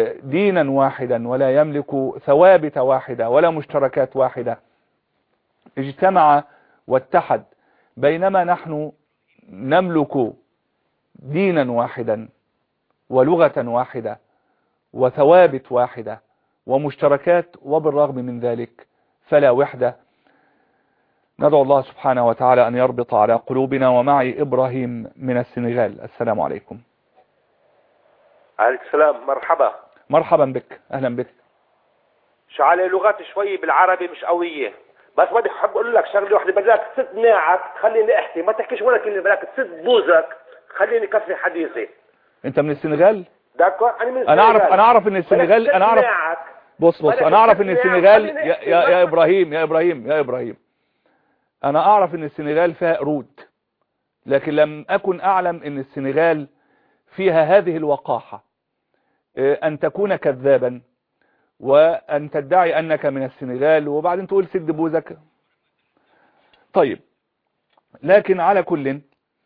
دينا واحدا ولا يملك ثوابت واحدة ولا مشتركات واحدة اجتمع واتحد، بينما نحن نملك دينا واحدا ولغة واحدة وثوابت واحدة ومشتركات، وبالرغم من ذلك فلا وحدة. ندعو الله سبحانه وتعالى أن يربط على قلوبنا. ومعي إبراهيم من السنغال. السلام عليكم. عليك السلام. مرحبا. مرحبا بك، أهلا بك. شعالي لغات شوي بالعربي مش قوية، بس بدي حب أقول لك شغلة واحدة، بدك تسد ناعك تخليني أحكي، ما تحكيش ولا كلمة، بدك تسد بوزك خليني كفي حديثي. أنت من السنغال؟ داكو أنا من السنغال. أنا أعرف أنا أعرف إن السنغال أنا أعرف بص بص أنا أعرف إن السنغال يا, يا, يا إبراهيم يا إبراهيم يا إبراهيم أنا أعرف إن السنغال فيها قرود، لكن لم أكن أعلم إن السنغال فيها هذه الوقاحة، أن تكون كذابا وأن تدعي أنك من السنغال وبعدين تقول سد بوزك. طيب، لكن على كل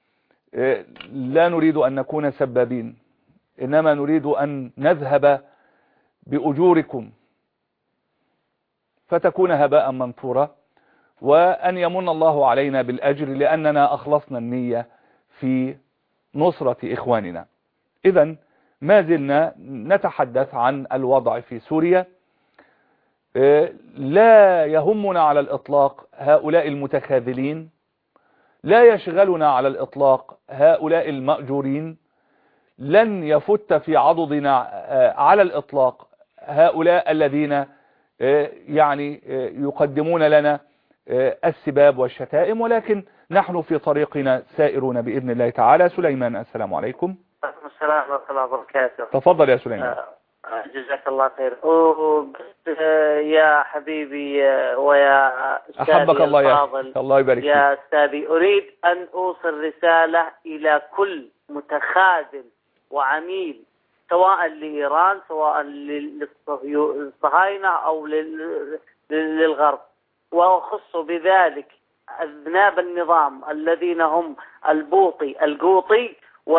لا نريد أن نكون سبابين، إنما نريد أن نذهب بأجوركم فتكون هباء منثورا، وأن يمن الله علينا بالأجر لأننا أخلصنا النية في نصرة إخواننا. إذن ما زلنا نتحدث عن الوضع في سوريا. لا يهمنا على الإطلاق هؤلاء المتخاذلين، لا يشغلنا على الإطلاق هؤلاء المأجورين، لن يفت في عضدنا على الإطلاق هؤلاء الذين يعني يقدمون لنا السباب والشتائم، ولكن نحن في طريقنا سائرون بإذن الله تعالى. سليمان، السلام عليكم. السلام ورحمة الله وبركاته. تفضل يا سليمان. جزاك الله خير. يا حبيبي ويا أستاذي أحبك الله يا الفاضل، الله يبارك فيك. يا أستاذي، أريد أن أوصل رسالة إلى كل متخاذل وعميل، سواء لإيران سواء للصهاينة أو للغرب، وأخص بذلك أذناب النظام الذين هم البوطي القوطي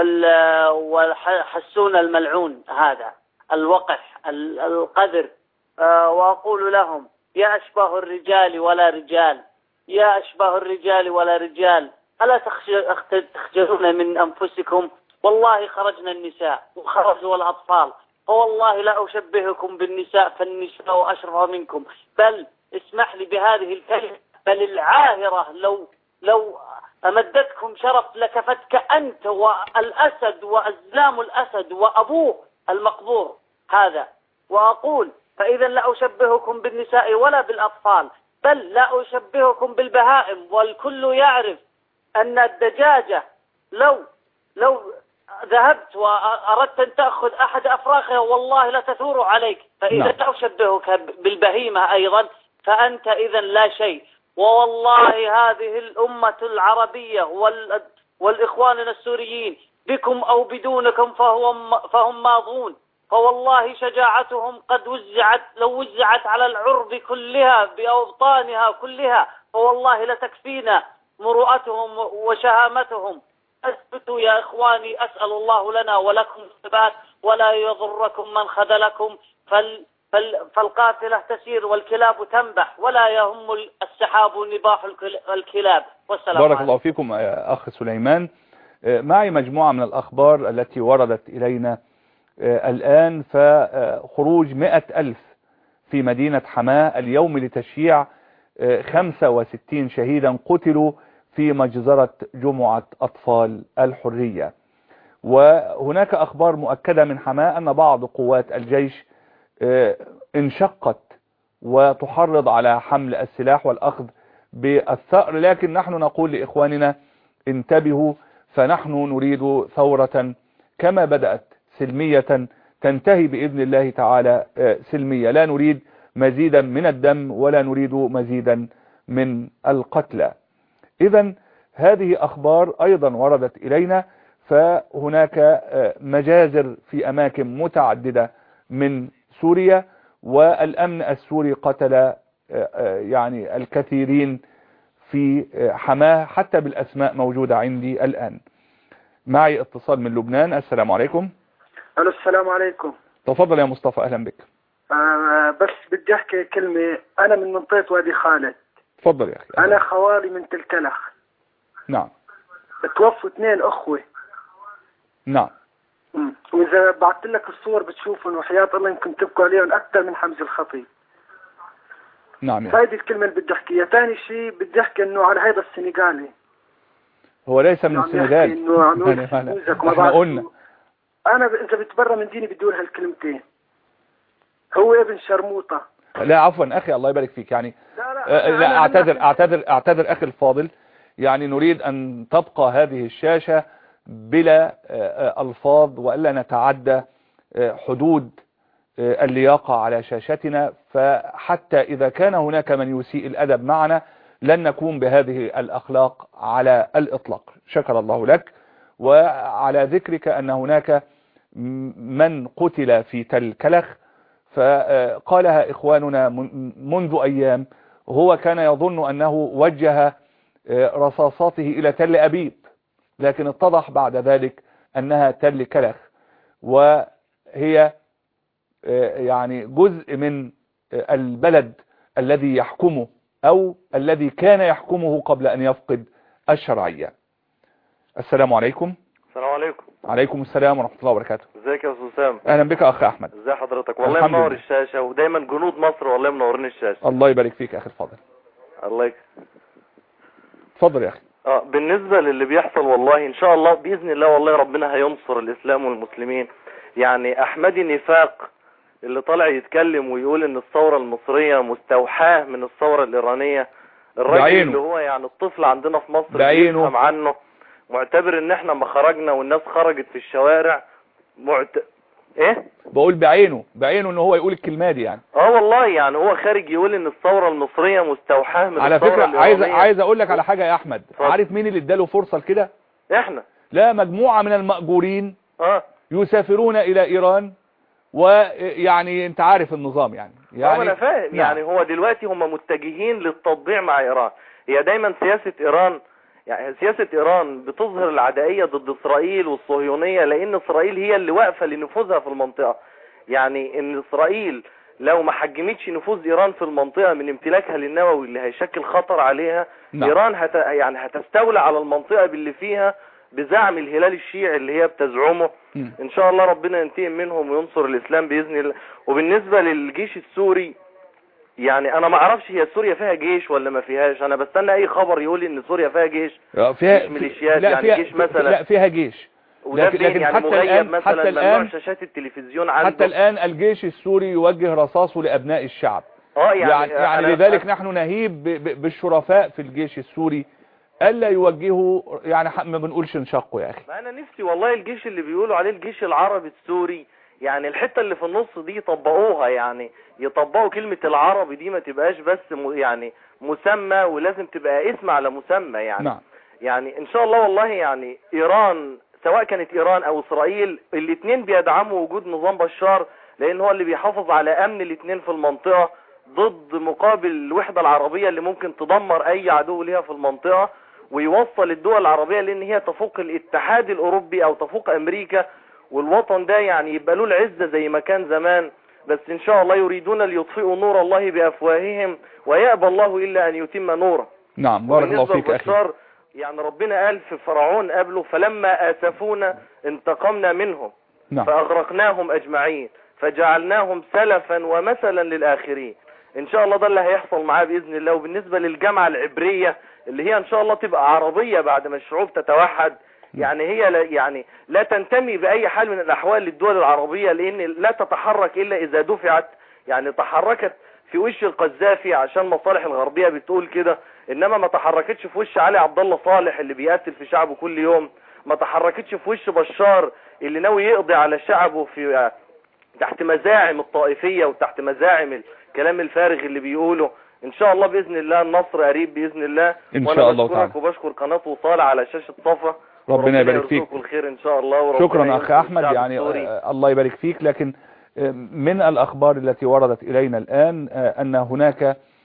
والحسون الملعون، هذا الوقح القذر. وأقول لهم: يا أشباه الرجال ولا رجال، يا أشباه الرجال ولا رجال، ألا تخجلون من أنفسكم؟ والله خرجنا النساء وخرجوا الأطفال، فوالله لا أشبهكم بالنساء، فالنساء أشرف منكم. بل اسمح لي بهذه الكلمة، بل العاهرة لو لو أمدتكم شرف لكفتك أنت والأسد وأزلام الأسد وأبوه المقبور هذا. وأقول: فإذا لا أشبهكم بالنساء ولا بالأطفال، بل لا أشبهكم بالبهائم. والكل يعرف أن الدجاجة لو لو ذهبت وأردت أن تأخذ أحد أفراخها والله لا تثور عليك. فإذا لا أشبهك بالبهيمة أيضا فأنت إذا لا شيء. ووالله هذه الأمة العربية والإخواننا السوريين بكم أو بدونكم فهم, فهم ماضون. فوالله شجاعتهم قد وزعت، لو وزعت على العرب كلها بأوطانها كلها فوالله لتكفينا مروءتهم وشهامتهم. أثبتوا يا إخواني، أسأل الله لنا ولكم الثبات، ولا يضركم من خذلكم. فال فالقافلة تسير والكلاب تنبح، ولا يهم السحاب نباح الكلاب. والسلام بارك عليكم. الله فيكم يا أخ سليمان. معي مجموعة من الأخبار التي وردت إلينا الآن. فخروج مئة ألف في مدينة حماة اليوم لتشييع خمسة وستين شهيدا قتلوا في مجزرة جمعة أطفال الحرية. وهناك أخبار مؤكدة من حماة أن بعض قوات الجيش انشقت وتحرض على حمل السلاح والأخذ بالثأر، لكن نحن نقول لإخواننا: انتبهوا، فنحن نريد ثورة كما بدأت سلمية تنتهي بإذن الله تعالى سلمية. لا نريد مزيدا من الدم ولا نريد مزيدا من القتلى. إذن هذه أخبار أيضا وردت إلينا. فهناك مجازر في أماكن متعددة من سوريا، والأمن السوري قتل يعني الكثيرين في حماة، حتى بالأسماء موجودة عندي الآن. معي اتصال من لبنان. السلام عليكم. ألو، السلام عليكم. تفضل يا مصطفى، أهلا بك. آه بس بدي أحكي كلمة. أنا من منطقة وادي خالد. اتفضل يا اخي. انا خوالي من تلتلخ. نعم. توفوا اثنين اخوه. نعم. مم. واذا بعثت لك الصور بتشوفهم وحياة الله يمكن تبكوا عليهم اكثر من حمزة الخطيب. نعم. هذه الكلمة اللي بدي احكيها. ثاني شيء بدي احكي انه على هذا السنغالي. هو ليس من السنغال. يعني احنا قلنا انا اذا بتبرى من ديني بدي اقول هالكلمتين. هو ابن شرموطة. لا عفوا اخي الله يبارك فيك يعني. لا, لا, آه لا اعتذر اعتذر اعتذر اخي الفاضل. يعني نريد ان تبقى هذه الشاشة بلا آه الفاظ والا نتعدى آه حدود آه اللياقة على شاشتنا، فحتى اذا كان هناك من يسيء الادب معنا لن نكون بهذه الاخلاق على الاطلاق. شكر الله لك. وعلى ذكرك ان هناك من قتل في تل كلخ فقالها إخواننا منذ أيام، وهو كان يظن أنه وجه رصاصاته إلى تل أبيب، لكن اتضح بعد ذلك أنها تل كلخ، وهي يعني جزء من البلد الذي يحكمه أو الذي كان يحكمه قبل أن يفقد الشرعية. السلام عليكم. السلام عليكم. عليكم السلام ورحمة الله وبركاته. ازيك يا استاذ سام؟ اهلا بك اخ احمد. ازي حضرتك؟ والله منور الشاشة ودايما جنود مصر والله منورين الشاشة. الله يبارك فيك يا اخي الفاضل. الله يك... اتفضل يا اخي. اه بالنسبة للي بيحصل والله ان شاء الله باذن الله والله ربنا هينصر الاسلام والمسلمين. يعني احمدي نفاق اللي طالع يتكلم ويقول ان الثورة المصرية مستوحاة من الثورة الايرانية، الراجل بعينه. اللي هو يعني الطفل عندنا في مصر بيفهم عنه، معتبر ان احنا ما خرجنا والناس خرجت في الشوارع معت... ايه بقول بعينه بعينه ان هو يقول الكلمه دي يعني. اه والله يعني هو خارج يقول ان الثوره المصريه مستوحاه من على الثوره فكره عايز عايز اقول لك على حاجه يا احمد. فضل. عارف مين اللي اداله فرصه لكده؟ احنا. لا مجموعه من المأجورين اه يسافرون الى ايران، ويعني انت عارف النظام يعني يعني انا فاهم. نعم. يعني هو دلوقتي هم متجهين للتطبيع مع ايران. هي دايما سياسه ايران يعني سياسة ايران بتظهر العدائية ضد اسرائيل والصهيونية، لان اسرائيل هي اللي واقفة لنفوذها في المنطقة. يعني ان اسرائيل لو ما حجمتش نفوذ ايران في المنطقة من امتلاكها للنووي اللي هيشكل خطر عليها، نعم. ايران هت يعني هتستولى على المنطقة باللي فيها بزعم الهلال الشيعي اللي هي بتزعمه. م. ان شاء الله ربنا ينتقم منهم وينصر الاسلام باذن الله. وبالنسبة للجيش السوري يعني انا ما اعرفش هي سوريا فيها جيش ولا ما فيهاش. انا بستنى اي خبر يقول لي ان سوريا فيها جيش. فيها مش ميليشيات لا يعني فيها جيش مثلا. لا فيها جيش لكن, لكن يعني حتى الآن مثلا حتى الآن شاشات التلفزيون عنده. حتى الآن الجيش السوري يوجه رصاصه لأبناء الشعب. اه يعني يعني, يعني لذلك نحن نهيب بالشرفاء في الجيش السوري الا يوجهوا يعني ما بنقولش نشقه يا اخي. ما انا نفسي والله الجيش اللي بيقولوا عليه الجيش العربي السوري يعني الحتة اللي في النص دي يطبقوها، يعني يطبقوا كلمة العربي دي ما تبقاش بس يعني مسمى، ولازم تبقى اسم على مسمى يعني. نعم. يعني ان شاء الله والله يعني ايران سواء كانت ايران او اسرائيل الاثنين بيدعموا وجود نظام بشار، لان هو اللي بيحافظ على امن الاثنين في المنطقة ضد مقابل الوحدة العربية اللي ممكن تدمر اي عدو ليها في المنطقة، ويوصل الدول العربية لان هي تفوق الاتحاد الاوروبي او تفوق امريكا، والوطن ده يعني يبقى له العزة زي ما كان زمان. بس ان شاء الله يريدون ليطفئوا نور الله بافواههم ويأبى الله الا ان يتم نوره. نعم بارك الله فيك اخي. يعني ربنا قال في فرعون قبله فلما آسفونا انتقمنا منهم. نعم. فأغرقناهم أجمعين فجعلناهم سلفا ومثلا للآخرين. ان شاء الله ده اللي هيحصل معاه بإذن الله. وبالنسبة للجامعة العبرية اللي هي ان شاء الله تبقى عربية بعد ما الشعوب تتوحد، يعني هي لا يعني لا تنتمي بأي حال من الأحوال للدول العربية، لأن لا تتحرك إلا إذا دفعت. يعني تحركت في وش القذافي عشان مصالح الغربية بتقول كده، انما ما تحركتش في وش علي عبد الله صالح اللي بيقتل في شعبه كل يوم، ما تحركتش في وش بشار اللي ناوي يقضي على شعبه في تحت مزاعم الطائفية وتحت مزاعم الكلام الفارغ اللي بيقوله. ان شاء الله باذن الله النصر قريب باذن الله. ان شاء الله تعالى. وانا بشكر قناه وصال على شاشه صفا. ربنا يبارك فيك. الخير ان شاء الله. شكرا اخ احمد. يعني آه الله يبارك فيك. لكن آه من الاخبار التي وردت الينا الان آه ان هناك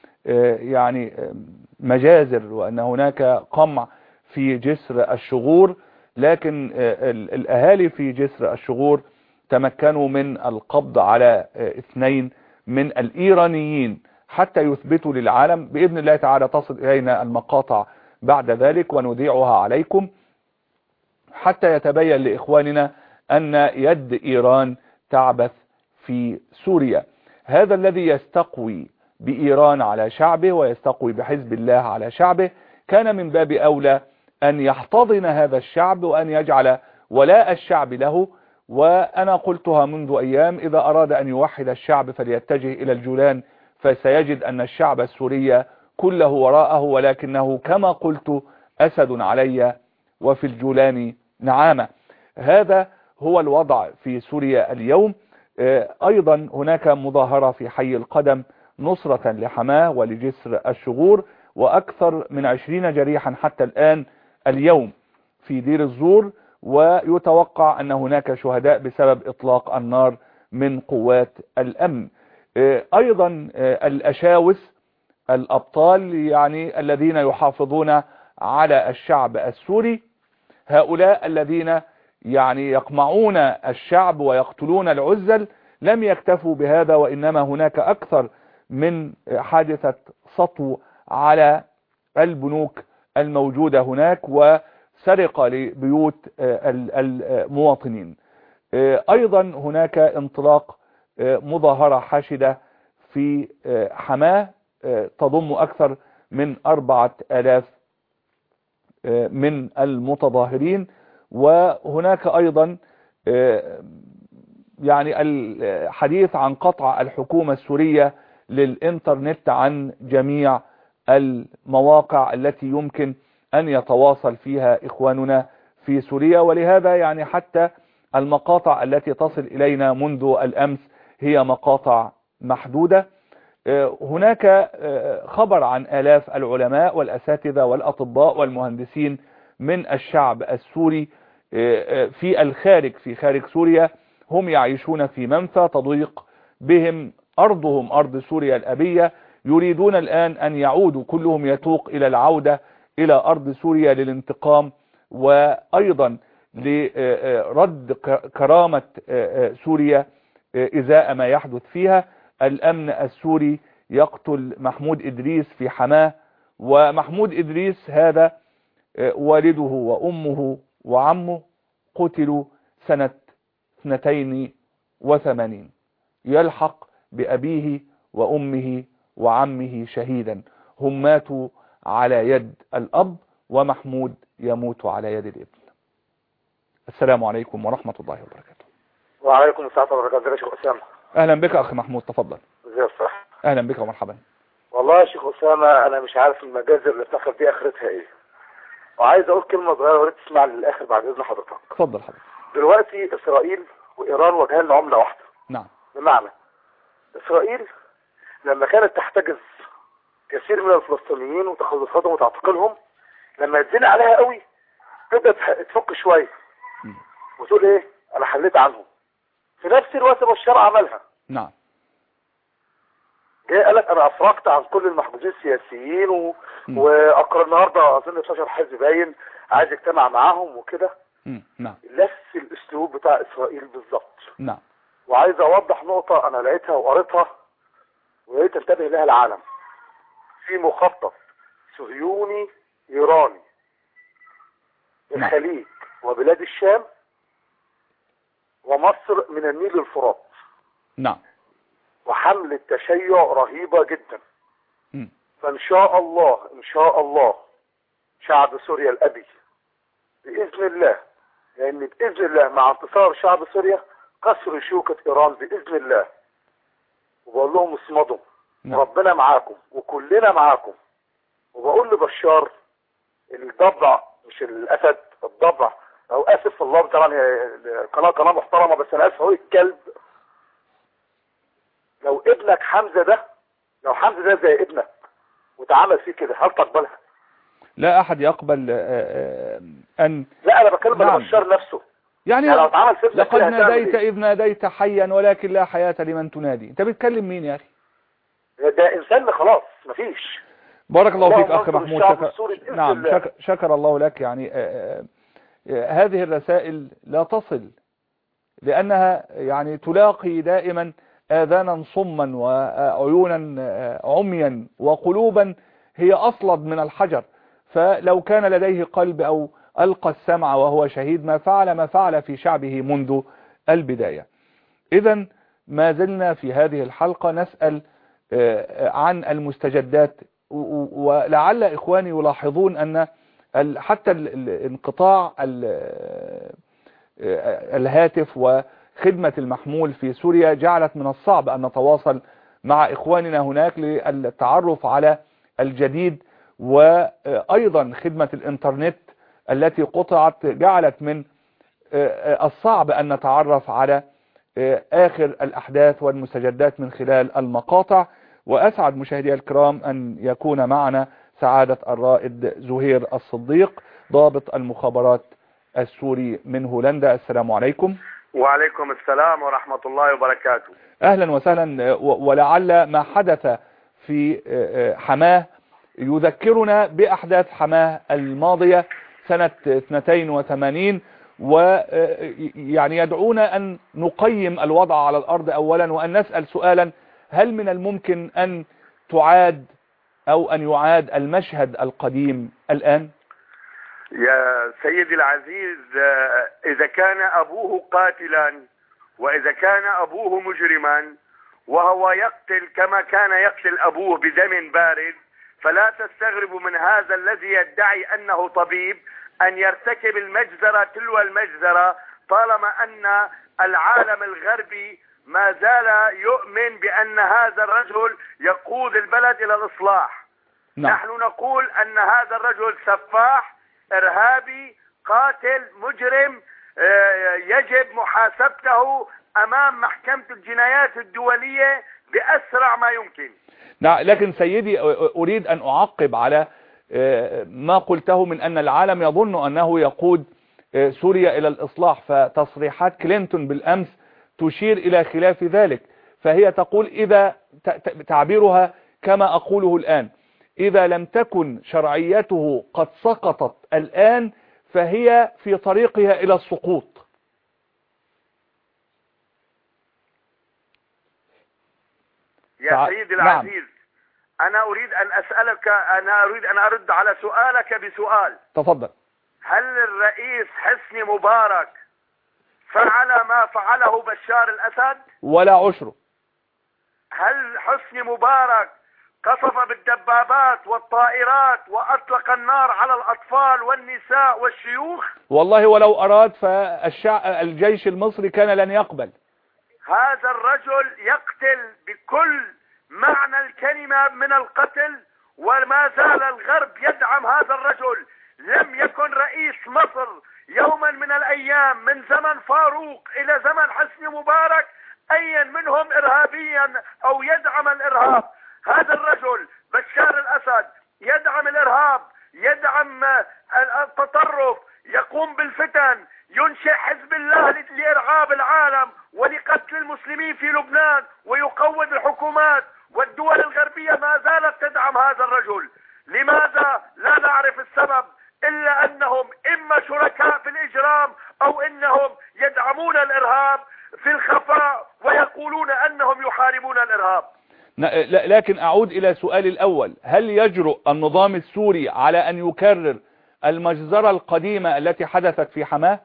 آه يعني آه مجازر وان هناك قمع في جسر الشغور، لكن آه الاهالي في جسر الشغور تمكنوا من القبض على آه اثنين من الايرانيين حتى يثبتوا للعالم. بإذن الله تعالى تصل إلينا المقاطع بعد ذلك ونذيعها عليكم حتى يتبين لإخواننا أن يد إيران تعبث في سوريا. هذا الذي يستقوي بإيران على شعبه ويستقوي بحزب الله على شعبه كان من باب أولى أن يحتضن هذا الشعب وأن يجعل ولاء الشعب له. وأنا قلتها منذ أيام: إذا أراد أن يوحد الشعب فليتجه إلى الجولان، فسيجد أن الشعب السوري كله وراءه، ولكنه كما قلت أسد علي وفي الجولان نعامة. هذا هو الوضع في سوريا اليوم. أيضا هناك مظاهرة في حي القدم نصرة لحماه ولجسر الشغور، وأكثر من عشرين جريحا حتى الآن اليوم في دير الزور، ويتوقع أن هناك شهداء بسبب إطلاق النار من قوات الأمن. أيضا الأشاوس الأبطال يعني الذين يحافظون على الشعب السوري، هؤلاء الذين يعني يقمعون الشعب ويقتلون العزل، لم يكتفوا بهذا، وإنما هناك أكثر من حادثة سطو على البنوك الموجودة هناك وسرقة لبيوت المواطنين. أيضا هناك انطلاق مظاهرة حاشدة في حماه تضم أكثر من أربعة آلاف من المتظاهرين. وهناك أيضا يعني الحديث عن قطع الحكومة السورية للإنترنت عن جميع المواقع التي يمكن أن يتواصل فيها إخواننا في سوريا. ولهذا يعني حتى المقاطع التي تصل إلينا منذ الأمس هي مقاطع محدودة. هناك خبر عن آلاف العلماء والأساتذة والأطباء والمهندسين من الشعب السوري في الخارج في خارج سوريا، هم يعيشون في منفى تضيق بهم أرضهم أرض سوريا الأبية، يريدون الآن أن يعودوا، كلهم يتوق إلى العودة إلى أرض سوريا للانتقام وأيضا لرد كرامة سوريا إزاء ما يحدث فيها. الأمن السوري يقتل محمود إدريس في حماه، ومحمود إدريس هذا والده وأمه وعمه قتلوا سنة اثنتين وثمانين، يلحق بأبيه وأمه وعمه شهيدا. هم ماتوا على يد الأب، ومحمود يموت على يد الابن. السلام عليكم ورحمة الله وبركاته. وعليكم السلام ورحمة الله وبركاته. شيخ أسامة. أهلا بك أخي محمود، تفضل. ازي الصح؟ أهلا بك ومرحبا. والله يا شيخ أسامة أنا مش عارف المجازر اللي بتحصل دي آخرتها إيه، وعايز أقول كلمة صغيرة وريت تسمع للآخر بعد إذن حضرتك. اتفضل حضرتك. دلوقتي إسرائيل وإيران وجهان لعملة واحدة. نعم. بمعنى إسرائيل لما كانت تحتجز كثير من الفلسطينيين وتخلصاتهم وتعتقلهم، لما يتزنق عليها قوي تبدأ تفك شوية وتقول إيه أنا حليت عنهم. في نفس الوقت بشار عملها. نعم. جاي قال لك انا افرجت عن كل المحبوسين السياسيين و... واقرا النهارده اظن اتناشر حزب باين عايز يجتمع معاهم وكده. نعم. نفس الاسلوب بتاع اسرائيل بالظبط. نعم. وعايز اوضح نقطه انا لقيتها وقريتها ويا تنتبه لها العالم. في مخطط صهيوني ايراني الخليج وبلاد الشام ومصر من النيل للفرات. نعم. وحملة تشيع رهيبة جدا. م. فان شاء الله ان شاء الله شعب سوريا الابي باذن الله، لان باذن الله مع انتصار شعب سوريا كسر شوكة ايران باذن الله. وبقول لهم اصمدوا، ربنا معاكم وكلنا معاكم. وبقول لبشار الضبع مش الاسد، الضبع او اسف في الله طبعا قناه قناه محترمه بس انا اسف هو الكلب. لو ابنك حمزه ده لو حمزه ده زي ابنك وتعامل فيه كده هل تقبلها؟ لا احد يقبل ان لا انا بكلم نعم. بشار نفسه يعني, يعني لو اتعامل فيه لقد ناديت إيه؟ اذ ناديت حيا ولكن لا حياة لمن تنادي. انت بتكلم مين يا اخي؟ ده انسان خلاص مفيش. بارك الله فيك اخي محمود. شكر نعم شكر, شكر الله لك. يعني آآ آآ هذه الرسائل لا تصل لانها يعني تلاقي دائما آذانا صما وعيونا عميا وقلوبا هي أصلب من الحجر، فلو كان لديه قلب أو ألقى السمع وهو شهيد ما فعل ما فعل في شعبه منذ البداية. إذن ما زلنا في هذه الحلقة نسأل عن المستجدات، ولعل إخواني يلاحظون أن حتى انقطاع الهاتف وخدمة المحمول في سوريا جعلت من الصعب أن نتواصل مع إخواننا هناك للتعرف على الجديد، وأيضا خدمة الإنترنت التي قطعت جعلت من الصعب أن نتعرف على آخر الأحداث والمستجدات من خلال المقاطع. وأسعد مشاهدي الكرام أن يكون معنا سعادة الرائد زهير الصديق ضابط المخابرات السوري من هولندا. السلام عليكم. وعليكم السلام ورحمة الله وبركاته. أهلا وسهلا. ولعل ما حدث في حماه يذكرنا بأحداث حماه الماضية سنة اثنتين وثمانين، ويعني يدعونا أن نقيم الوضع على الأرض أولا، وأن نسأل سؤالا: هل من الممكن أن تعاد أو أن يعاد المشهد القديم الآن؟ يا سيدي العزيز، إذا كان أبوه قاتلا وإذا كان أبوه مجرما وهو يقتل كما كان يقتل أبوه بدم بارد، فلا تستغربوا من هذا الذي يدعي أنه طبيب أن يرتكب المجزرة تلو المجزرة، طالما أن العالم الغربي ما زال يؤمن بأن هذا الرجل يقود البلد إلى الإصلاح. نعم. نحن نقول أن هذا الرجل سفاح إرهابي قاتل مجرم، يجب محاسبته أمام محكمة الجنايات الدولية بأسرع ما يمكن. نعم، لكن سيدي أريد أن أعقب على ما قلته من أن العالم يظن أنه يقود سوريا إلى الإصلاح، فتصريحات كلينتون بالأمس تشير إلى خلاف ذلك. فهي تقول إذا تعبيرها كما أقوله الآن: إذا لم تكن شرعيته قد سقطت الآن فهي في طريقها إلى السقوط. يا سيدي العزيز، نعم. أنا أريد أن أسألك، أنا أريد أن أرد على سؤالك بسؤال. تفضل. هل الرئيس حسني مبارك فعل ما فعله بشار الأسد؟ ولا عشره. هل حسني مبارك قصف بالدبابات والطائرات وأطلق النار على الأطفال والنساء والشيوخ؟ والله ولو أراد فالجيش المصري كان لن يقبل. هذا الرجل يقتل بكل معنى الكلمة من القتل، وما زال الغرب يدعم هذا الرجل. لم يكن رئيس مصر يوما من الأيام من زمن فاروق إلى زمن حسني مبارك أيا منهم إرهابيا أو يدعم الإرهاب. هذا الرجل بشار الأسد يدعم الإرهاب، يدعم التطرف، يقوم بالفتن، ينشئ حزب الله لإرعاب العالم ولقتل المسلمين في لبنان، ويقوض الحكومات، والدول الغربية ما زالت تدعم هذا الرجل. لماذا؟ لا نعرف السبب، إلا أنهم إما شركاء في الإجرام أو إنهم يدعمون الإرهاب في الخفاء ويقولون أنهم يحاربون الإرهاب. لكن أعود إلى سؤالي الأول: هل يجرؤ النظام السوري على أن يكرر المجزرة القديمة التي حدثت في حماه؟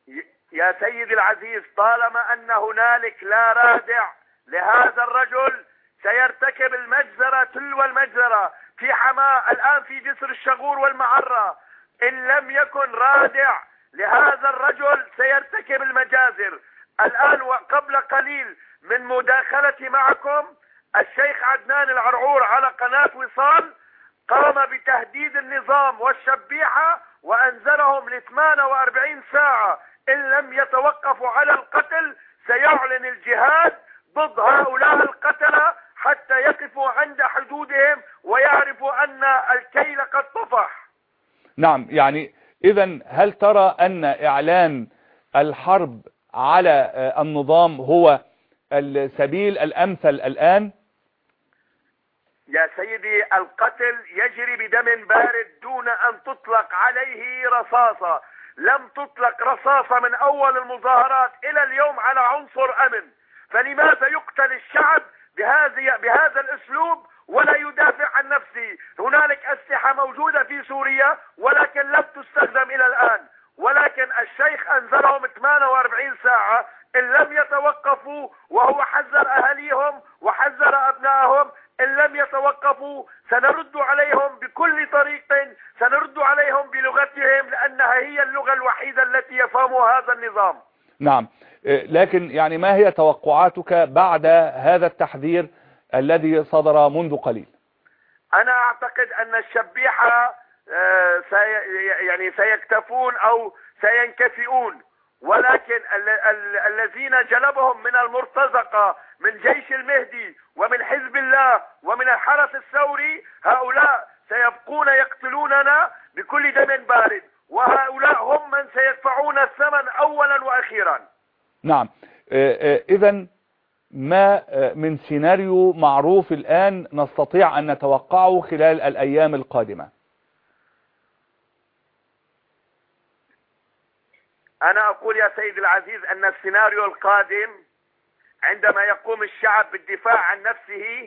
يا سيدي العزيز، طالما أن هنالك لا رادع لهذا الرجل سيرتكب المجزرة تلو المجزرة في حماه، الآن في جسر الشغور والمعرة. إن لم يكن رادع لهذا الرجل سيرتكب المجازر. الآن وقبل قليل من مداخلتي معكم، الشيخ عدنان العرعور على قناة وصال قام بتهديد النظام والشبيحة وأنزلهم ل ثمانية وأربعين ساعة. إن لم يتوقفوا على القتل سيعلن الجهاد ضد هؤلاء القتلة حتى يقفوا عند حدودهم ويعرفوا أن الكيل قد طفح. نعم، يعني إذن هل ترى أن إعلان الحرب على النظام هو السبيل الأمثل الآن؟ يا سيدي، القتل يجري بدم بارد دون أن تطلق عليه رصاصة. لم تطلق رصاصة من أول المظاهرات إلى اليوم على عنصر أمن. فلماذا يقتل الشعب بهذه بهذا الاسلوب ولا يدافع عن نفسه؟ هنالك اسلحة موجودة في سوريا ولكن لم تستخدم الى الان، ولكن الشيخ انذرهم ثمانية وأربعين ساعة ان لم يتوقفوا، وهو حذر اهاليهم وحذر ابنائهم ان لم يتوقفوا سنرد عليهم بكل طريق، سنرد عليهم بلغتهم لانها هي اللغة الوحيدة التي يفهمها هذا النظام. نعم، لكن يعني ما هي توقعاتك بعد هذا التحذير الذي صدر منذ قليل؟ انا اعتقد ان الشبيحة سي يعني سيكتفون او سينكفئون، ولكن ال ال الذين جلبهم من المرتزقة من جيش المهدي ومن حزب الله ومن الحرس الثوري هؤلاء سيبقون يقتلوننا بكل دم بارد، وهؤلاء هم من سيدفعون الثمن اولا واخيرا. نعم، اذا ما من سيناريو معروف الآن نستطيع أن نتوقعه خلال الأيام القادمة؟ أنا أقول يا سيد العزيز أن السيناريو القادم عندما يقوم الشعب بالدفاع عن نفسه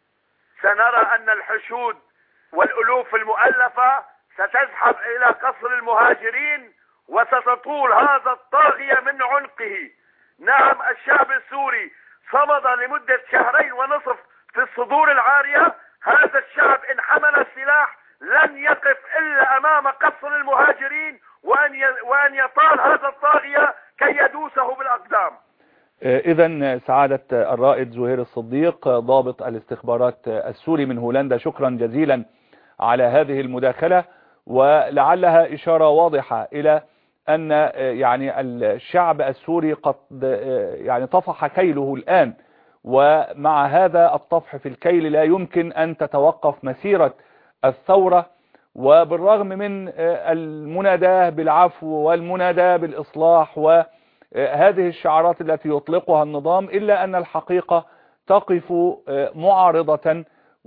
سنرى أن الحشود والألوف المؤلفة ستزحف إلى قصر المهاجرين وستطول هذا الطاغية من عنقه. نعم، الشعب السوري صمد لمدة شهرين ونصف في الصدور العارية، هذا الشعب إن حمل السلاح لن يقف إلا أمام قصر المهاجرين وأن وأن يطال هذا الطاغية كي يدوسه بالأقدام. إذا سعادة الرائد زهير الصديق ضابط الاستخبارات السوري من هولندا، شكرا جزيلا على هذه المداخلة، ولعلها إشارة واضحة إلى أن يعني الشعب السوري قد يعني طفح كيله الآن، ومع هذا الطفح في الكيل لا يمكن أن تتوقف مسيرة الثورة، وبالرغم من المناداة بالعفو والمناداة بالإصلاح وهذه الشعارات التي يطلقها النظام، إلا أن الحقيقة تقف معارضة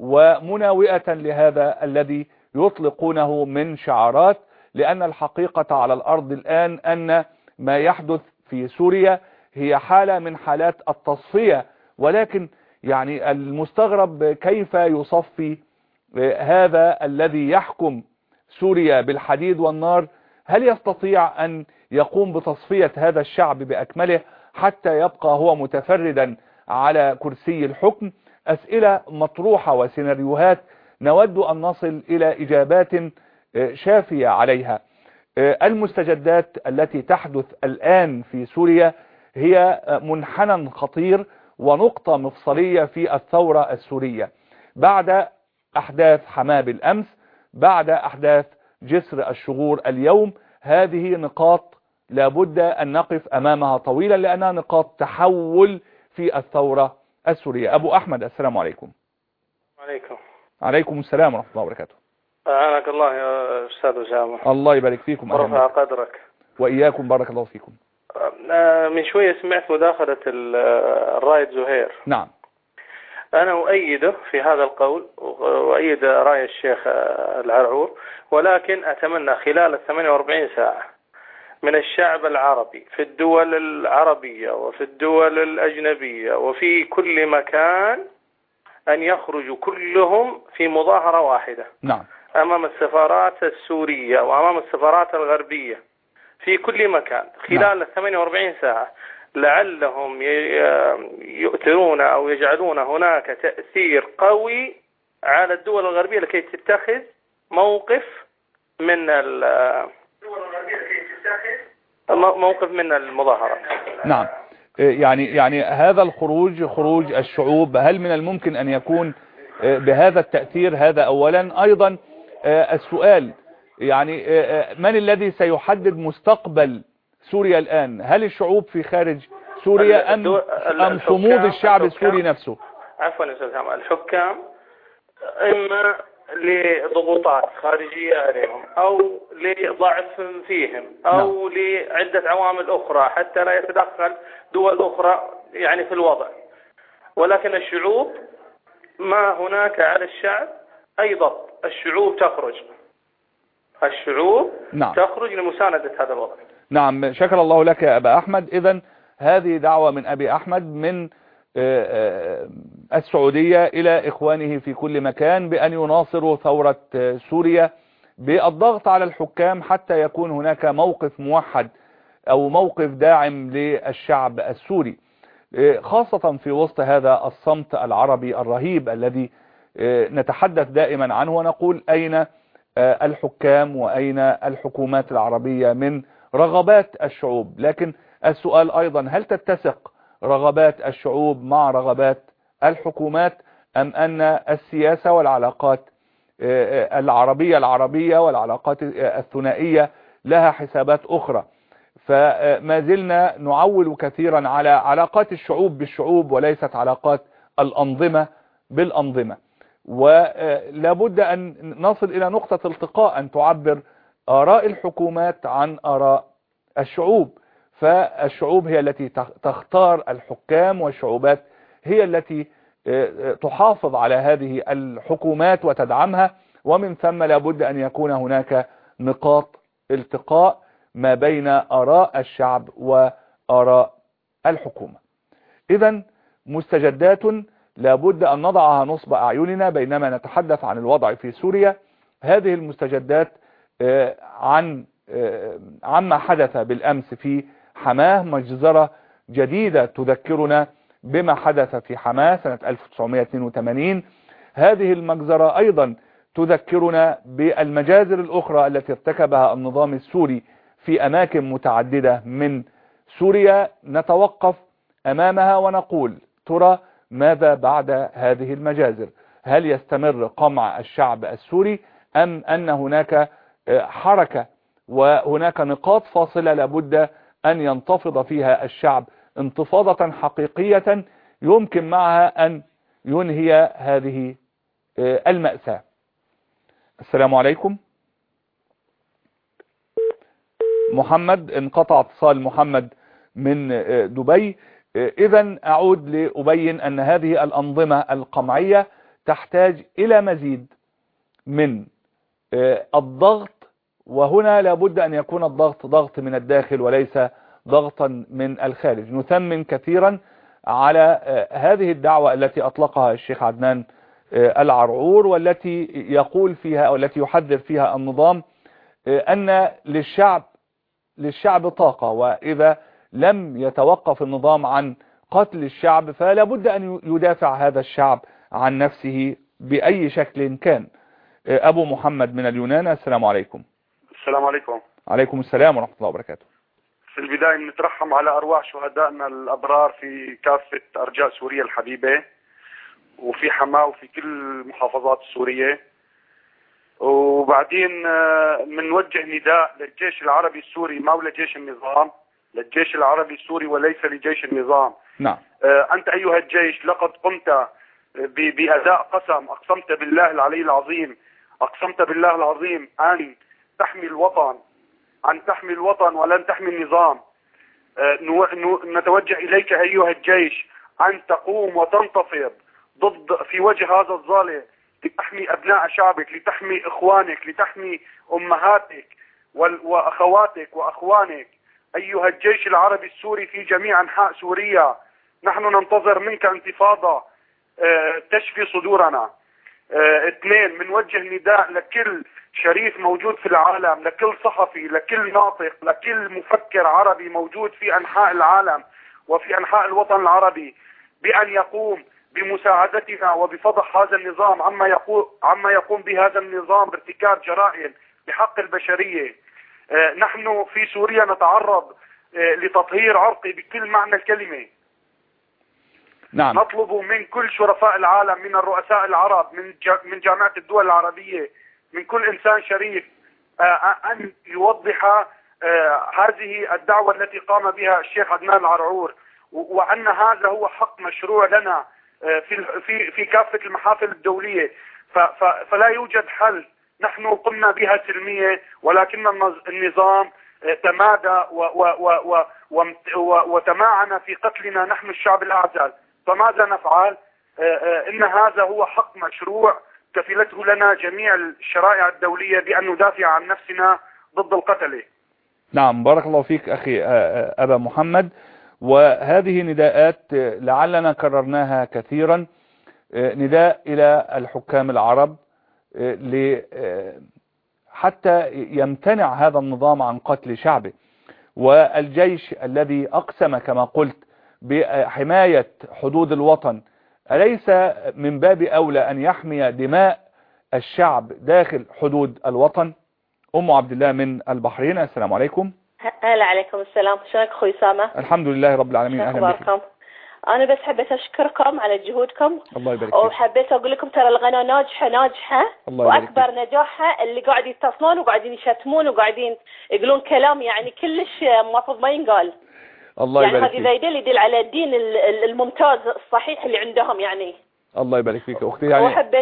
ومناوئة لهذا الذي يطلقونه من شعارات، لأن الحقيقة على الأرض الآن أن ما يحدث في سوريا هي حالة من حالات التصفية، ولكن يعني المستغرب كيف يصفي هذا الذي يحكم سوريا بالحديد والنار، هل يستطيع أن يقوم بتصفية هذا الشعب بأكمله حتى يبقى هو متفردا على كرسي الحكم؟ أسئلة مطروحة وسيناريوهات نود أن نصل إلى إجابات شافية عليها. المستجدات التي تحدث الآن في سوريا هي منحنى خطير ونقطة مفصلية في الثورة السورية، بعد أحداث حماة بالأمس، بعد أحداث جسر الشغور اليوم. هذه نقاط لابد أن نقف أمامها طويلا لأنها نقاط تحول في الثورة السورية. أبو أحمد، السلام عليكم. عليكم. عليكم السلام ورحمة الله وبركاته. أعانك الله يا أستاذ أسامة. الله يبارك فيكم. ورفع قدرك. وإياكم، بارك الله فيكم. من شوية سمعت مداخلة الرائد زهير. نعم. أنا أؤيده في هذا القول وأؤيد رأي الشيخ العرعور، ولكن أتمنى خلال الثمانية وأربعين ساعة من الشعب العربي في الدول العربية وفي الدول الأجنبية وفي كل مكان أن يخرجوا كلهم في مظاهرة واحدة. نعم. أمام السفارات السورية وأمام السفارات الغربية في كل مكان خلال نعم. الثمانية وأربعين ساعة، لعلهم يؤثرون أو يجعلون هناك تأثير قوي على الدول الغربية لكي تتخذ موقف من موقف من المظاهرات. نعم. يعني يعني هذا الخروج، خروج الشعوب، هل من الممكن أن يكون بهذا التأثير؟ هذا أولا. أيضا السؤال يعني من الذي سيحدد مستقبل سوريا الآن؟ هل الشعوب في خارج سوريا أم, أم صمود الشعب السوري نفسه؟ عفوا يا أستاذ حمد، الحكام إما لضغوطات خارجية عليهم أو لضعف فيهم أو نعم. لعدة عوامل أخرى حتى لا يتدخل دول أخرى يعني في الوضع، ولكن الشعوب ما هناك على الشعب أي ضغط. الشعوب تخرج الشعوب نعم. تخرج لمساندة هذا الوضع. نعم، شكر الله لك يا أبا أحمد. إذن هذه دعوة من أبي أحمد من السعودية إلى إخوانه في كل مكان بأن يناصروا ثورة سوريا بالضغط على الحكام حتى يكون هناك موقف موحد أو موقف داعم للشعب السوري، خاصة في وسط هذا الصمت العربي الرهيب الذي نتحدث دائما عنه ونقول أين الحكام وأين الحكومات العربية من رغبات الشعوب. لكن السؤال أيضا، هل تتسق رغبات الشعوب مع رغبات الحكومات، أم أن السياسة والعلاقات العربية العربية والعلاقات الثنائية لها حسابات أخرى؟ فما زلنا نعول كثيرا على علاقات الشعوب بالشعوب وليست علاقات الأنظمة بالأنظمة، ولا بد أن نصل إلى نقطة التقاء أن تعبر آراء الحكومات عن آراء الشعوب، فالشعوب هي التي تختار الحكام والشعوبات هي التي تحافظ على هذه الحكومات وتدعمها، ومن ثم لا بد أن يكون هناك نقاط التقاء ما بين آراء الشعب وآراء الحكومة. إذن مستجدات لا بد أن نضعها نصب أعيننا بينما نتحدث عن الوضع في سوريا. هذه المستجدات عن عما حدث بالأمس في حماه، مجزرة جديدة تذكرنا بما حدث في حماه سنة ألف وتسعمائة واثنين وثمانين. هذه المجزرة أيضا تذكرنا بالمجازر الأخرى التي ارتكبها النظام السوري في أماكن متعددة من سوريا. نتوقف أمامها ونقول ترى ماذا بعد هذه المجازر؟ هل يستمر قمع الشعب السوري أم أن هناك حركة وهناك نقاط فاصلة لابد أن ينتفض فيها الشعب انتفاضة حقيقية يمكن معها أن ينهي هذه المأساة؟ السلام عليكم. محمد، انقطع اتصال محمد من دبي. إذن أعود لأبين أن هذه الأنظمة القمعية تحتاج إلى مزيد من الضغط، وهنا لابد أن يكون الضغط ضغط من الداخل وليس ضغطا من الخارج. نثمن كثيرا على هذه الدعوة التي أطلقها الشيخ عدنان العرعور، والتي يقول فيها أو التي يحذر فيها النظام أن للشعب للشعب طاقة، وإذا لم يتوقف النظام عن قتل الشعب فلا بد أن يدافع هذا الشعب عن نفسه بأي شكل كان. أبو محمد من اليونان، السلام عليكم. السلام عليكم. عليكم السلام ورحمة الله وبركاته. في البداية نترحم على أرواح شهدائنا الأبرار في كافة أرجاء سوريا الحبيبة، وفي حماه وفي كل المحافظات السورية. وبعدين بنوجه نداء للجيش العربي السوري، ما ولا جيش النظام، للجيش العربي السوري وليس لجيش النظام. نعم. أنت أيها الجيش لقد قمت بأداء قسم، أقسمت بالله العلي العظيم، أقسمت بالله العظيم أن تحمي الوطن، أن تحمي الوطن ولن تحمي النظام. نتوجه إليك أيها الجيش أن تقوم وتنتفض ضد في وجه هذا الظالم، لتحمي أبناء شعبك، لتحمي إخوانك، لتحمي أمهاتك وأخواتك وأخوانك. أيها الجيش العربي السوري في جميع أنحاء سوريا، نحن ننتظر منك انتفاضة تشفي صدورنا. اثنين، بنوجه نداء لكل شريف موجود في العالم، لكل صحفي، لكل ناطق، لكل مفكر عربي موجود في أنحاء العالم وفي أنحاء الوطن العربي، بأن يقوم بمساعدتنا وبفضح هذا النظام عما يقوم عما يقوم بهذا النظام بارتكاب جرائم بحق البشرية. نحن في سوريا نتعرض لتطهير عرقي بكل معنى الكلمة. نعم. نطلب من كل شرفاء العالم، من الرؤساء العرب، من من جامعة الدول العربية، من كل إنسان شريف، أن يوضح هذه الدعوة التي قام بها الشيخ عدنان العرعور، وأن هذا هو حق مشروع لنا في في في كافة المحافل الدولية. فلا يوجد حل. نحن قمنا بها سلمية، ولكن النظام تمادى وتماعن في قتلنا نحن الشعب الأعزل. فماذا نفعل؟ إن هذا هو حق مشروع كفلته لنا جميع الشرائع الدولية بأن ندافع عن نفسنا ضد القتلة. نعم، بارك الله فيك أخي أبا محمد. وهذه نداءات لعلنا كررناها كثيرا، نداء إلى الحكام العرب حتى يمتنع هذا النظام عن قتل شعبه، والجيش الذي أقسم كما قلت بحماية حدود الوطن أليس من باب أولى أن يحمي دماء الشعب داخل حدود الوطن؟ أم عبد الله من البحرين، السلام عليكم. هلا عليكم السلام، شلونك اخوي سامة؟ الحمد لله رب العالمين. اهلا بكم. انا بس حبيت اشكركم على جهودكم، الله يبارك فيك، وحبيت اقول لكم ترى القناه ناجحه ناجحه، واكبر نجاحها اللي قاعد يتصلون وقاعدين يشتمون وقاعدين يقولون كلام يعني كلش المفروض ما ينقال. الله يبارك يعني فيك. هذا يدل يدل على الدين الممتاز الصحيح اللي عندهم يعني. الله يبارك فيك اختي. يعني وحبيت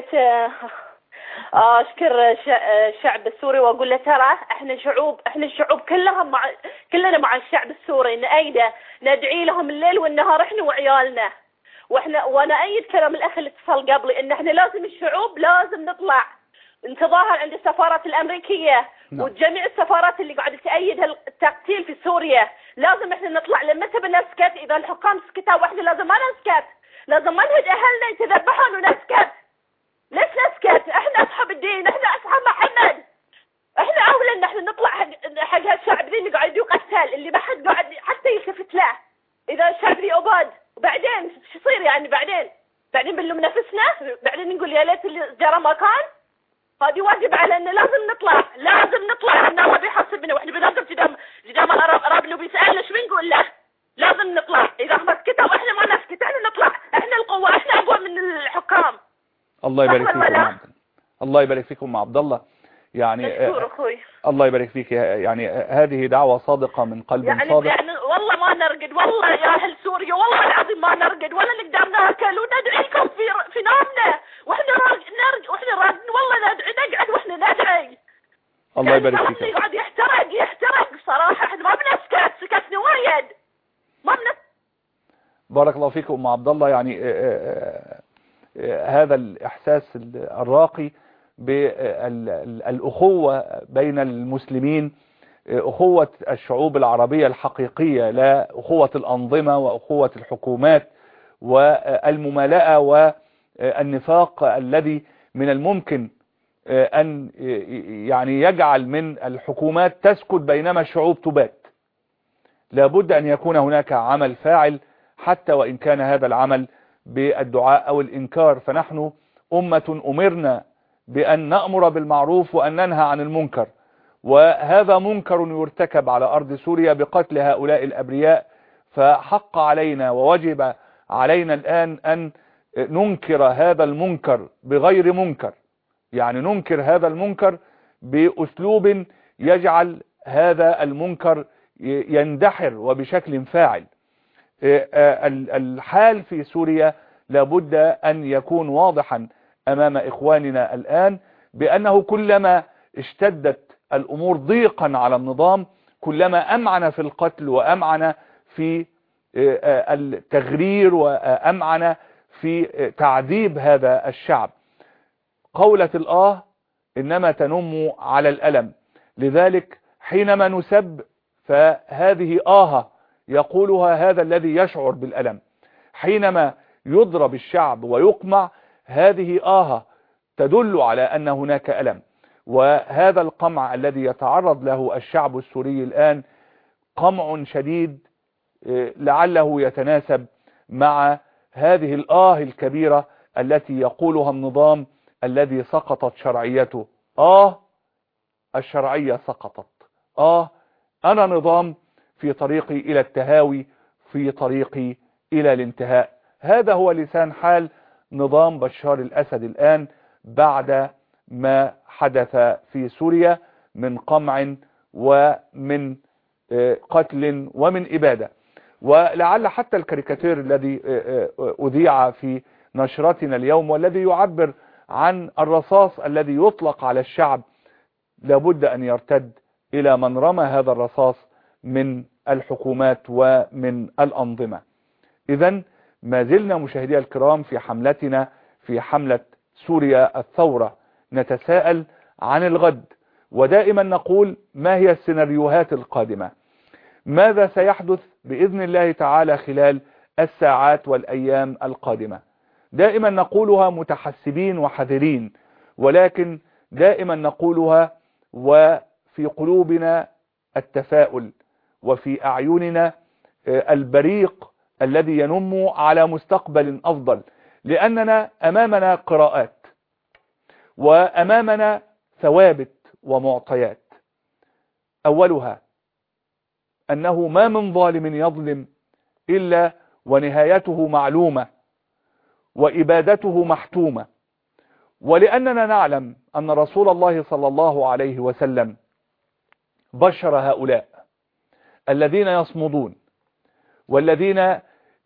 اشكر الشعب السوري واقول له ترى احنا شعوب احنا الشعوب كلها مع كلنا مع الشعب السوري، نأيده ندعي لهم الليل والنهار احنا وعيالنا. واحنا وانا ايد كلام الاخ اللي اتصل قبلي ان احنا لازم الشعوب لازم نطلع نتظاهر عند السفارات الامريكيه نعم. وجميع السفارات اللي قاعده تأيد التقتيل في سوريا، لازم احنا نطلع. لما تبى نسكت اذا الحكام سكتوا واحنا لازم ما نسكت، لازم ما نهد اهلنا يتذبحون ونسكت. ليش نسكت؟ احنا اصحاب الدين، احنا اصحاب محمد، احنا اولى ان احنا نطلع حق حق هالشعب ذي اللي قاعد يقتل، اللي ما حد قاعد حتى يلتفت له. اذا الشعب ذي اباد وبعدين شو يصير يعني؟ بعدين بعدين بنلوم نفسنا، بعدين نقول يا ليت اللي جرى ما كان. هذه واجب علينا، لازم نطلع لازم نطلع، ان الله بيحاسبنا واحنا بنوقف قدام قدام قرابنا وبيسالنا شو بنقول له. لازم نطلع، اذا ما سكتوا احنا ما نسكت، احنا نطلع، احنا القوه، احنا اقوى من الحكام. الله يبارك فيكم يا عبد الله يبارك فيكم مع عبد الله. يعني أخوي. الله يبارك فيك. يعني هذه دعوة صادقة من قلب يعني صادق. يعني والله ما نرقد، والله يا اهل سوريا والله العظيم ما نرقد ولا نقدر ناكل، وندعيكم في في نومنا واحنا نرقد واحنا راقدين، والله ندعي نقعد واحنا ندعي. الله يبارك فيك. قاعد يحترق يحترق بصراحة، احنا ما بنسكت، سكتنا وايد ما بنسكت. بارك الله فيكم ام عبد الله. يعني هذا الإحساس الراقي بالأخوة بين المسلمين، أخوة الشعوب العربية الحقيقية، لا أخوة الأنظمة وأخوة الحكومات والممالأة والنفاق الذي من الممكن أن يعني يجعل من الحكومات تسكت بينما الشعوب تبات. لابد أن يكون هناك عمل فاعل حتى وإن كان هذا العمل بالدعاء أو الإنكار. فنحن أمة أمرنا بأن نأمر بالمعروف وأن ننهى عن المنكر، وهذا منكر يرتكب على أرض سوريا بقتل هؤلاء الأبرياء. فحق علينا ووجب علينا الآن أن ننكر هذا المنكر بغير منكر، يعني ننكر هذا المنكر بأسلوب يجعل هذا المنكر يندحر وبشكل فاعل. الحال في سوريا لابد أن يكون واضحا أمام إخواننا الآن بأنه كلما اشتدت الأمور ضيقا على النظام كلما أمعن في القتل وأمعن في التغرير وأمعن في تعذيب هذا الشعب. قولة الآه إنما تنم على الألم، لذلك حينما نسب فهذه آه يقولها هذا الذي يشعر بالألم. حينما يضرب الشعب ويقمع هذه آه تدل على أن هناك ألم. وهذا القمع الذي يتعرض له الشعب السوري الآن قمع شديد لعله يتناسب مع هذه الآه الكبيرة التي يقولها النظام الذي سقطت شرعيته. آه الشرعية سقطت، آه أنا نظام في طريقي إلى التهاوي، في طريقي إلى الانتهاء. هذا هو لسان حال نظام بشار الأسد الآن بعد ما حدث في سوريا من قمع ومن قتل ومن إبادة. ولعل حتى الكاريكاتير الذي أذيع في نشرتنا اليوم والذي يعبر عن الرصاص الذي يطلق على الشعب لابد أن يرتد إلى من رمى هذا الرصاص من الحكومات ومن الأنظمة. إذن ما زلنا مشاهدي الكرام في حملتنا في حملة سوريا الثورة نتساءل عن الغد، ودائما نقول ما هي السيناريوهات القادمة؟ ماذا سيحدث بإذن الله تعالى خلال الساعات والأيام القادمة. دائما نقولها متحسبين وحذرين، ولكن دائما نقولها وفي قلوبنا التفاؤل، وفي أعيننا البريق الذي ينم على مستقبل أفضل، لأننا أمامنا قراءات وأمامنا ثوابت ومعطيات. أولها أنه ما من ظالم يظلم إلا ونهايته معلومة وإبادته محتومة. ولأننا نعلم أن رسول الله صلى الله عليه وسلم بشر هؤلاء الذين يصمدون والذين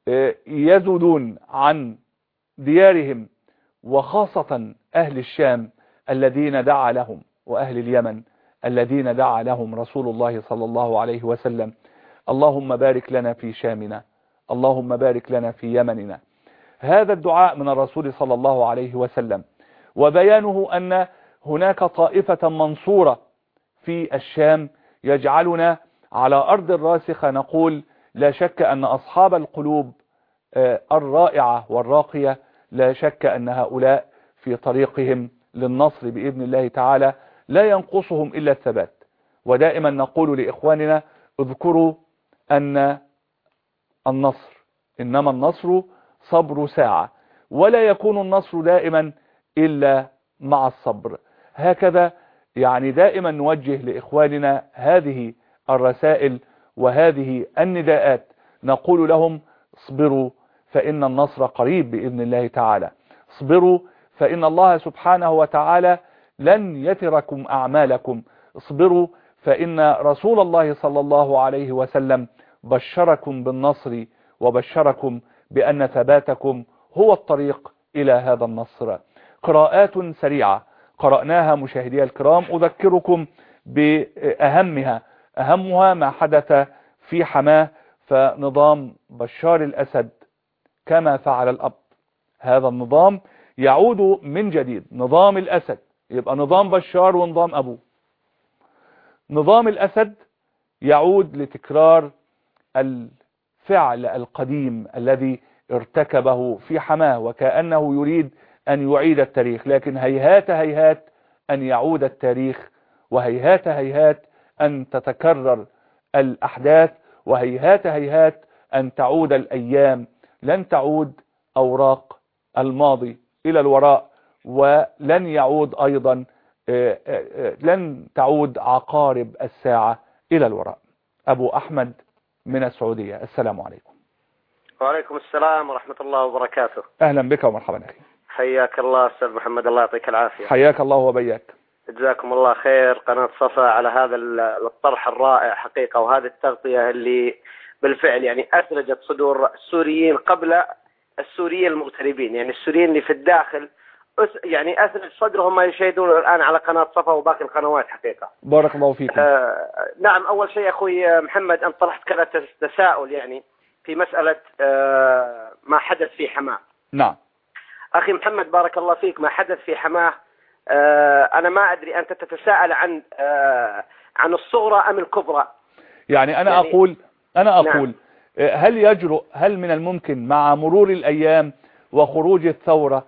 يزودون عن ديارهم، وخاصة أهل الشام الذين دعا لهم، وأهل اليمن الذين دعا لهم رسول الله صلى الله عليه وسلم: اللهم بارك لنا في شامنا، اللهم بارك لنا في يمننا. هذا الدعاء من الرسول صلى الله عليه وسلم، وبيانه أن هناك طائفة منصورة في الشام يجعلنا على أرض الراسخة نقول لا شك أن أصحاب القلوب الرائعة والراقية لا شك أن هؤلاء في طريقهم للنصر بإذن الله تعالى، لا ينقصهم إلا الثبات. ودائما نقول لإخواننا: اذكروا أن النصر إنما النصر صبر ساعة، ولا يكون النصر دائما إلا مع الصبر. هكذا يعني دائما نوجه لإخواننا هذه الرسائل وهذه النداءات، نقول لهم: اصبروا فإن النصر قريب بإذن الله تعالى، اصبروا فإن الله سبحانه وتعالى لن يتركم أعمالكم، اصبروا فإن رسول الله صلى الله عليه وسلم بشركم بالنصر وبشركم بأن ثباتكم هو الطريق إلى هذا النصر. قراءات سريعة قرأناها مشاهدي الكرام، أذكركم بأهمها. أهمها ما حدث في حماه، فنظام بشار الأسد كما فعل الأب، هذا النظام يعود من جديد. نظام الأسد يبقى نظام بشار ونظام أبوه. نظام الأسد يعود لتكرار الفعل القديم الذي ارتكبه في حماه، وكأنه يريد أن يعيد التاريخ، لكن هيهات هيهات أن يعود التاريخ، وهيهات هيهات أن تتكرر الأحداث، وهيهات هيهات أن تعود الأيام. لن تعود أوراق الماضي إلى الوراء، ولن يعود أيضا لن تعود عقارب الساعة إلى الوراء. أبو أحمد من السعودية، السلام عليكم. وعليكم السلام ورحمة الله وبركاته. أهلا بك ومرحبا أخي. حياك الله أستاذ محمد، الله يعطيك العافية. حياك الله وبياك. جزاكم الله خير قناة صفا على هذا الطرح الرائع حقيقة، وهذه التغطية اللي بالفعل يعني أثلجت صدور السوريين قبل السوريين المغتربين، يعني السوريين اللي في الداخل يعني أثلج صدرهم ما يشاهدون الآن على قناة صفا وباقي القنوات حقيقة. بارك الله فيكم. آه نعم، أول شيء أخوي محمد أنت طرحت كذا تساؤل يعني في مسألة آه ما حدث في حماه. نعم أخي محمد بارك الله فيك، ما حدث في حماه آه أنا ما أدري أنت تتساءل عن آه عن الصغرى أم الكبرى. يعني أنا يعني أقول أنا أقول نعم. هل يجرؤ هل من الممكن مع مرور الأيام وخروج الثورة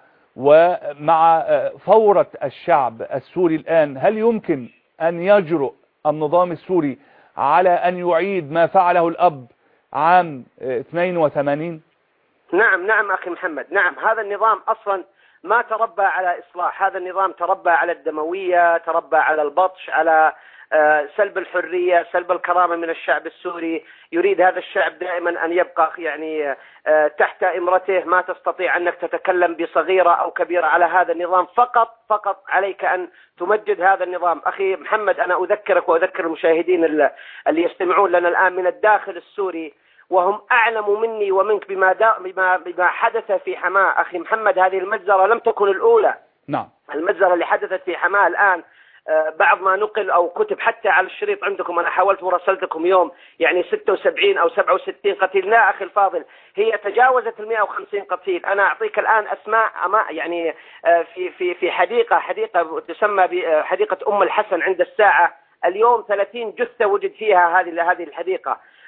ومع فورة الشعب السوري الآن، هل يمكن أن يجرؤ النظام السوري على أن يعيد ما فعله الأب عام اثنين وثمانين؟ نعم نعم أخي محمد، نعم هذا النظام أصلا ما تربى على إصلاح، هذا النظام تربى على الدموية، تربى على البطش، على سلب الحرية، سلب الكرامة من الشعب السوري. يريد هذا الشعب دائما أن يبقى يعني تحت إمرته، ما تستطيع أنك تتكلم بصغيرة أو كبيرة على هذا النظام. فقط فقط عليك أن تمجد هذا النظام. أخي محمد أنا أذكرك وأذكر المشاهدين اللي يستمعون لنا الآن من الداخل السوري، وهم أعلم مني ومنك بما, بما, بما حدث في حماه. أخي محمد هذه المجزرة لم تكن الأولى. نعم. المجزرة اللي حدثت في حماه الآن بعض ما نقل أو كتب حتى على الشريط عندكم، أنا حاولت مراسلتكم يوم يعني ستة وسبعين أو سبعة وستين قتيل. لا أخي الفاضل، هي تجاوزت المئة وخمسين قتيل. أنا أعطيك الآن أسماء يعني في في في حديقة حديقة تسمى بحديقة أم الحسن عند الساعة، اليوم ثلاثين جثة وجد فيها هذه هذه الحديقة.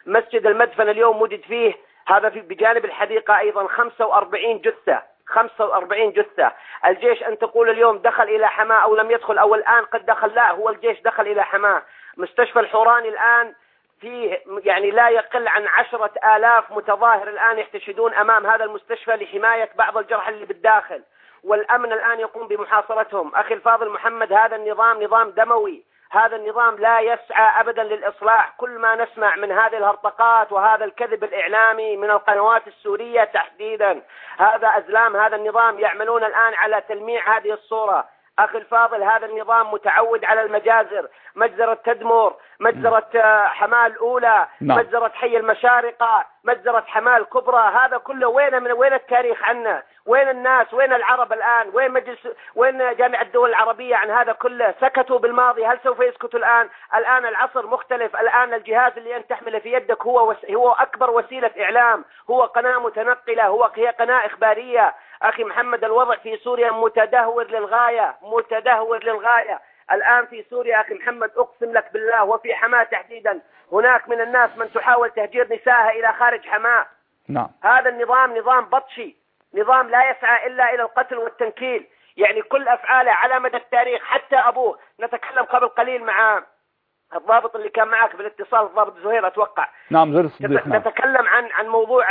مسجد المدفن اليوم وجد فيه هذا في بجانب الحديقة أيضا خمسة وأربعين جثة، خمسة وأربعين جثة. الجيش أن تقول اليوم دخل إلى حماة أو لم يدخل أو الآن قد دخل، لا، هو الجيش دخل إلى حماة. مستشفى الحوراني الآن فيه يعني لا يقل عن عشرة آلاف متظاهر الآن يحتشدون أمام هذا المستشفى لحماية بعض الجرحى اللي بالداخل، والأمن الآن يقوم بمحاصرتهم. أخي الفاضل محمد، هذا النظام نظام دموي، هذا النظام لا يسعى أبدا للإصلاح. كل ما نسمع من هذه الهرطقات وهذا الكذب الإعلامي من القنوات السورية تحديدا، هذا أزلام هذا النظام يعملون الآن على تلميع هذه الصورة. أخي الفاضل، هذا النظام متعود على المجازر، مجزرة تدمر، مجزرة حماة الأولى، نعم. مجزرة حي المشارقة، مجزرة حماة الكبرى، هذا كله وين من وين التاريخ عنه؟ وين الناس؟ وين العرب الآن؟ وين مجلس وين جامعة الدول العربية عن هذا كله؟ سكتوا بالماضي، هل سوف يسكتوا الآن؟ الآن العصر مختلف، الآن الجهاز اللي أنت تحمله في يدك هو وس... هو أكبر وسيلة إعلام، هو قناة متنقلة، هو هي قناة إخبارية. أخي محمد، الوضع في سوريا متدهور للغاية، متدهور للغاية. الآن في سوريا أخي محمد أقسم لك بالله وفي حماة تحديدا هناك من الناس من تحاول تهجير نسائها إلى خارج حماة. نعم. هذا النظام نظام بطشي، نظام لا يسعى إلا إلى القتل والتنكيل، يعني كل أفعاله على مدى التاريخ. حتى أبوه، نتكلم قبل قليل مع الضابط اللي كان معك بالاتصال، الضابط زهير أتوقع. نعم زهير الصديق. نعم. نتكلم عن عن موضوع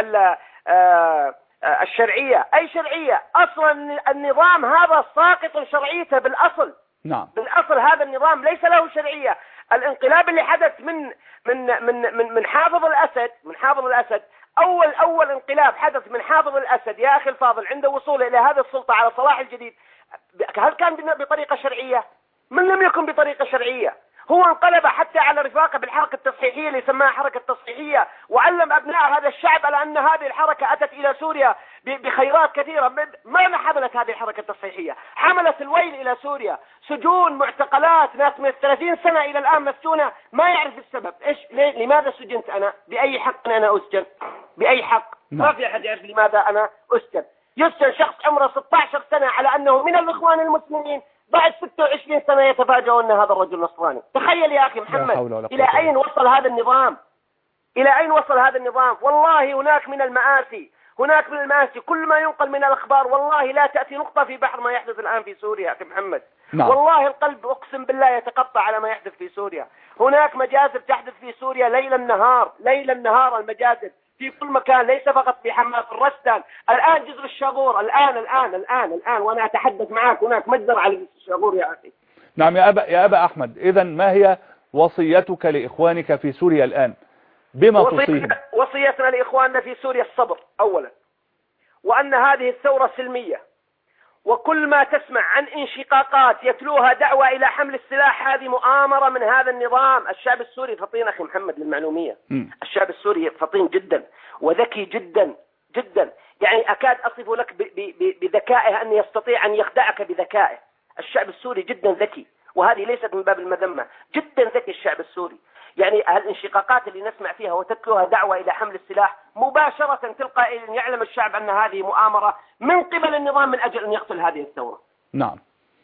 آه الشرعية. أي شرعية؟ أصلا النظام هذا ساقط شرعيته بالأصل. نعم. بالأصل هذا النظام ليس له شرعية. الانقلاب اللي حدث من من من من من حافظ الأسد، من حافظ الأسد أول أول انقلاب حدث من حافظ الأسد يا أخي الفاضل عند وصوله إلى هذه السلطة على صلاح الجديد، هل كان بطريقة شرعية؟ من لم يكن بطريقة شرعية. هو انقلب حتى على رفاقه بالحركة التصحيحية اللي سماها حركة تصحيحية، وعلم أبناء هذا الشعب على أن هذه الحركة أتت إلى سوريا بخيرات كثيرة. ماذا حملت هذه الحركة التصحيحية؟ حملت الويل إلى سوريا، سجون، معتقلات، ناس من ثلاثين سنة إلى الآن مسجونة ما يعرف السبب. إيش ليه؟ لماذا سجنت أنا؟ بأي حق أنا أسجن؟ بأي حق؟ ما في أحد يعرف لماذا أنا أسجن. يسجن شخص عمره ستة عشر سنة على أنه من الإخوان المسلمين، بعد ستة وعشرين سنة يتفاجئون أن هذا الرجل نصراني. تخيل يا أخي محمد إلى أين وصل هذا النظام، إلى أين وصل هذا النظام. والله هناك من المآسي، هناك من المآسي كل ما ينقل من الأخبار. والله لا تأتي نقطة في بحر ما يحدث الآن في سوريا أخي محمد. نعم. والله القلب أقسم بالله يتقطع على ما يحدث في سوريا. هناك مجازر تحدث في سوريا ليل النهار، ليل النهار المجازر في كل مكان، ليس فقط في حماة، في الرستان، الآن جزر الشاغور، الآن الآن الآن الآن وأنا أتحدث معك هناك مجزر على جزر الشاغور يا أخي. نعم يا أبا يا أبا أحمد، إذا ما هي وصيتك لإخوانك في سوريا الآن؟ بما توصيهم؟ وصيتنا لإخواننا في سوريا الصبر أولا، وأن هذه الثورة سلمية، وكل ما تسمع عن انشقاقات يتلوها دعوة إلى حمل السلاح هذه مؤامرة من هذا النظام. الشعب السوري فطين أخي محمد للمعلومية، م. الشعب السوري فطين جدا وذكي جدا جدا، يعني أكاد أصف لك بذكائه أن يستطيع أن يخدعك بذكائه. الشعب السوري جدا ذكي، وهذه ليست من باب المذمة، جدا ذكي الشعب السوري. يعني الانشقاقات اللي نسمع فيها وتتلوها دعوة إلى حمل السلاح مباشرة تلقائيا يعلم الشعب أن هذه مؤامرة من قبل النظام من أجل أن يقتل هذه الثورة. نعم.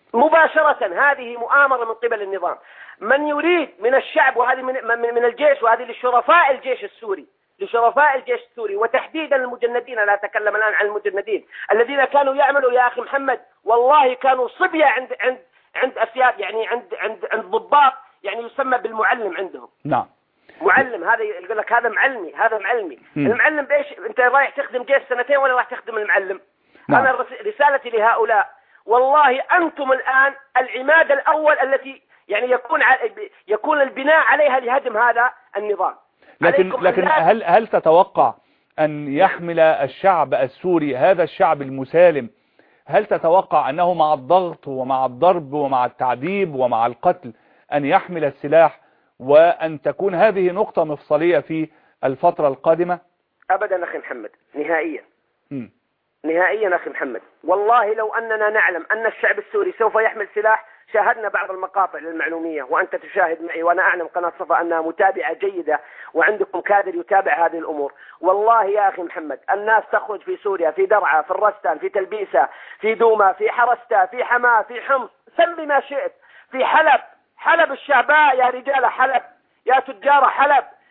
مباشرة هذه مؤامرة من قبل النظام. من يريد من الشعب، وهذه من, من, من الجيش، وهذه لشرفاء الجيش السوري، لشرفاء الجيش السوري، وتحديدا المجندين. أنا أتكلم الآن عن المجندين الذين كانوا يعملوا يا أخي محمد، والله كانوا صبية عند عند عند أسياد، يعني عند عند عند ضباط، يعني يسمى بالمعلم عندهم. نعم. معلم، هذا يقول لك هذا معلمي، هذا معلمي. م. المعلم بإيش؟ أنت رايح تخدم جيش سنتين ولا راح تخدم المعلم؟ نعم. أنا رسالتي لهؤلاء، والله أنتم الآن العماد الأول التي يعني يكون يكون البناء عليها لهدم هذا النظام. لكن لكن هل هل تتوقع أن يحمل الشعب السوري، هذا الشعب المسالم، هل تتوقع أنه مع الضغط ومع الضرب ومع التعذيب ومع القتل أن يحمل السلاح، وأن تكون هذه نقطة مفصلية في الفترة القادمة؟ أبدا أخي محمد، نهائيا. م. نهائيا أخي محمد، والله لو أننا نعلم أن الشعب السوري سوف يحمل سلاح، شاهدنا بعض المقاطع للمعلومية، وأنت تشاهد معي، وأنا أعلم قناة صفا أنها متابعة جيدة، وعندكم كادر يتابع هذه الأمور. والله يا أخي محمد الناس تخرج في سوريا، في درعا، في الرستان، في تلبيسة، في دوما، في حرستا، في حماة، في حمص، سمي ما شئت، في حلب، حلب الشعباء يا رجال حلب، يا تجار حلب،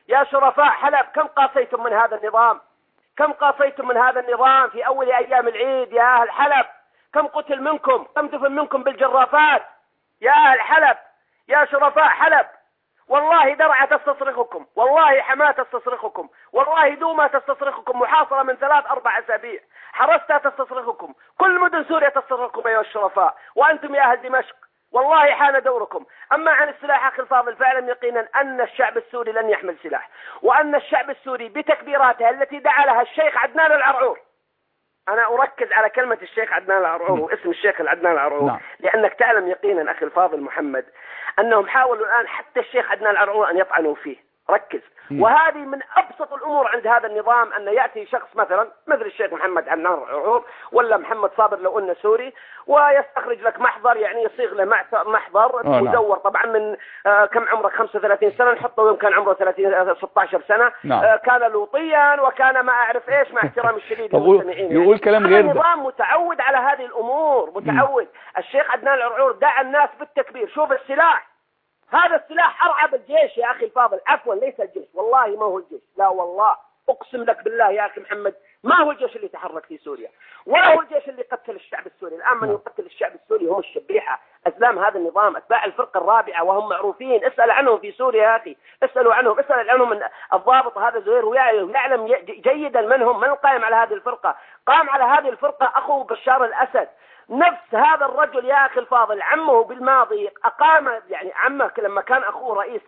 يا شرفاء حلب كم قاسيتم من هذا النظام؟ كم قاسيتم من هذا النظام في أول أيام العيد يا أهل حلب؟ كم قتل منكم؟ كم دفن منكم بالجرافات يا أهل حلب؟ يا شرفاء حلب والله درعا تستصرخكم، والله حماة تستصرخكم، والله دوما تستصرخكم، محاصرة من ثلاث أربع أسابيع، حرستا تستصرخكم، كل مدن سوريا تستصرخكم أيها الشرفاء، وأنتم يا أهل دمشق والله حان دوركم. أما عن السلاح أخي الفاضل فاعلم يقينا أن الشعب السوري لن يحمل سلاح، وأن الشعب السوري بتكبيراته التي دعا لها الشيخ عدنان العرعور، أنا أركز على كلمة الشيخ عدنان العرعور واسم الشيخ عدنان العرعور نعم. لأنك تعلم يقينا أخي الفاضل محمد أنهم حاولوا الآن حتى الشيخ عدنان العرعور أن يطعنوا فيه، ركز. م. وهذه من أبسط الأمور عند هذا النظام، أن يأتي شخص مثلا مثل الشيخ محمد عدنان العرعور ولا محمد صابر لو أنه سوري، ويستخرج لك محضر يعني يصيغ له محضر مزور طبعا من آه كم عمرك خمسة وثلاثين سنة، نحطه يوم كان عمره ثلاثين ستة عشر سنة نعم. آه كان لوطيا وكان ما أعرف إيش مع احترام الشديد للمستمعين. يقول يعني. كلام غير ده. النظام متعود على هذه الأمور، متعود. م. الشيخ عدنان العرعور دعا الناس بالتكبير. شوف السلاح، هذا السلاح أرعب الجيش يا أخي الفاضل، عفوا ليس الجيش، والله ما هو الجيش، لا والله أقسم لك بالله يا أخي محمد ما هو الجيش اللي تحرك في سوريا، ولا هو الجيش اللي قتل الشعب السوري. الآن من يقتل الشعب السوري هم الشبيحة، أزلام هذا النظام، أتباع الفرقة الرابعة وهم معروفين، اسأل عنهم في سوريا يا أخي، اسألوا عنهم، اسأل عنهم من الضابط هذا زهير ويعلم جيدا من هم، من القائم على هذه الفرقة. قام على هذه الفرقة أخو بشار الأسد، نفس هذا الرجل يا أخي الفاضل عمه بالماضي أقام يعني عمه لما كان أخوه رئيس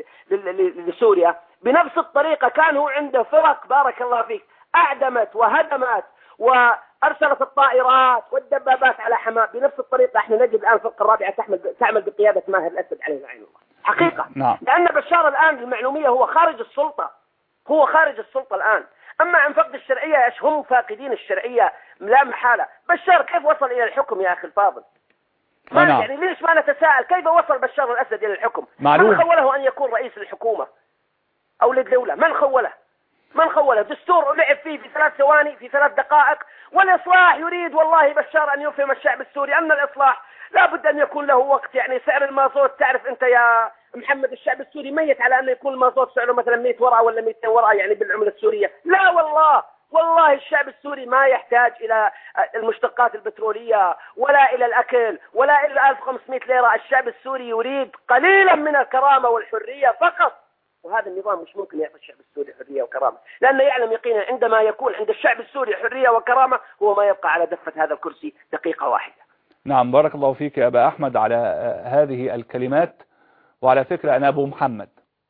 لسوريا بنفس الطريقة كان هو عنده فرق بارك الله فيك أعدمت وهدمت وأرسلت الطائرات والدبابات على حماة. بنفس الطريقة احنا نجد الآن الفرقة الرابعة تعمل تعمل بقيادة ماهر الأسد عليه عين الله حقيقة نعم. لأن بشار الآن المعلومية هو خارج السلطة، هو خارج السلطة الآن. أما عن فقد الشرعية إيش هم فاقدين الشرعية لا محالة. بشار كيف وصل إلى الحكم يا أخي الفاضل؟ ما نعم. يعني ليش ما نتساءل كيف وصل بشار الأسد إلى الحكم؟ معلوم. من خوله أن يكون رئيس للحكومة أو للدولة؟ من خوله؟ من خوله؟ دستور لعب فيه في ثلاث ثواني في ثلاث دقائق. والإصلاح يريد والله بشار أن يفهم الشعب السوري أن الإصلاح لا بد أن يكون له وقت. يعني سعر المازوت تعرف أنت يا محمد الشعب السوري ميت على أن يكون المازوت سعره مثلا مئة ورقة ولا مئتين ورقة يعني بالعملة السورية. لا والله والله الشعب السوري ما يحتاج إلى المشتقات البترولية ولا إلى الأكل ولا إلى ألف وخمسمئة ليرة. الشعب السوري يريد قليلا من الكرامة والحرية فقط، وهذا النظام مش ممكن يعطي الشعب السوري حرية وكرامة، لأنه يعلم يقينا عندما يكون عند الشعب السوري حرية وكرامة هو ما يبقى على دفة هذا الكرسي دقيقة واحدة. نعم بارك الله فيك يا أبا أحمد على هذه الكلمات. وعلى فكرة أنا أبو محمد،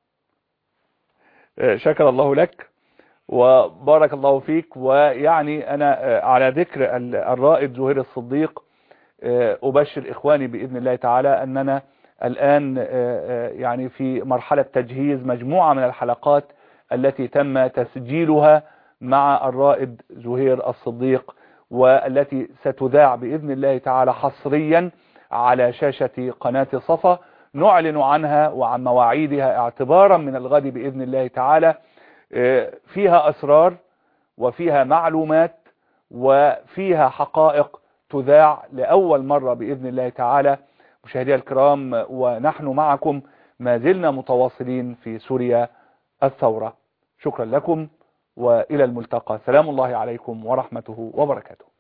شكر الله لك وبارك الله فيك. ويعني أنا على ذكر الرائد زهير الصديق أبشر إخواني بإذن الله تعالى أننا الآن يعني في مرحلة تجهيز مجموعة من الحلقات التي تم تسجيلها مع الرائد زهير الصديق، والتي ستذاع بإذن الله تعالى حصريا على شاشة قناة صفا، نعلن عنها وعن مواعيدها اعتبارا من الغد بإذن الله تعالى. فيها أسرار وفيها معلومات وفيها حقائق تذاع لأول مرة بإذن الله تعالى. مشاهدي الكرام، ونحن معكم ما زلنا متواصلين في سوريا الثورة. شكرا لكم وإلى الملتقى. سلام الله عليكم ورحمته وبركاته.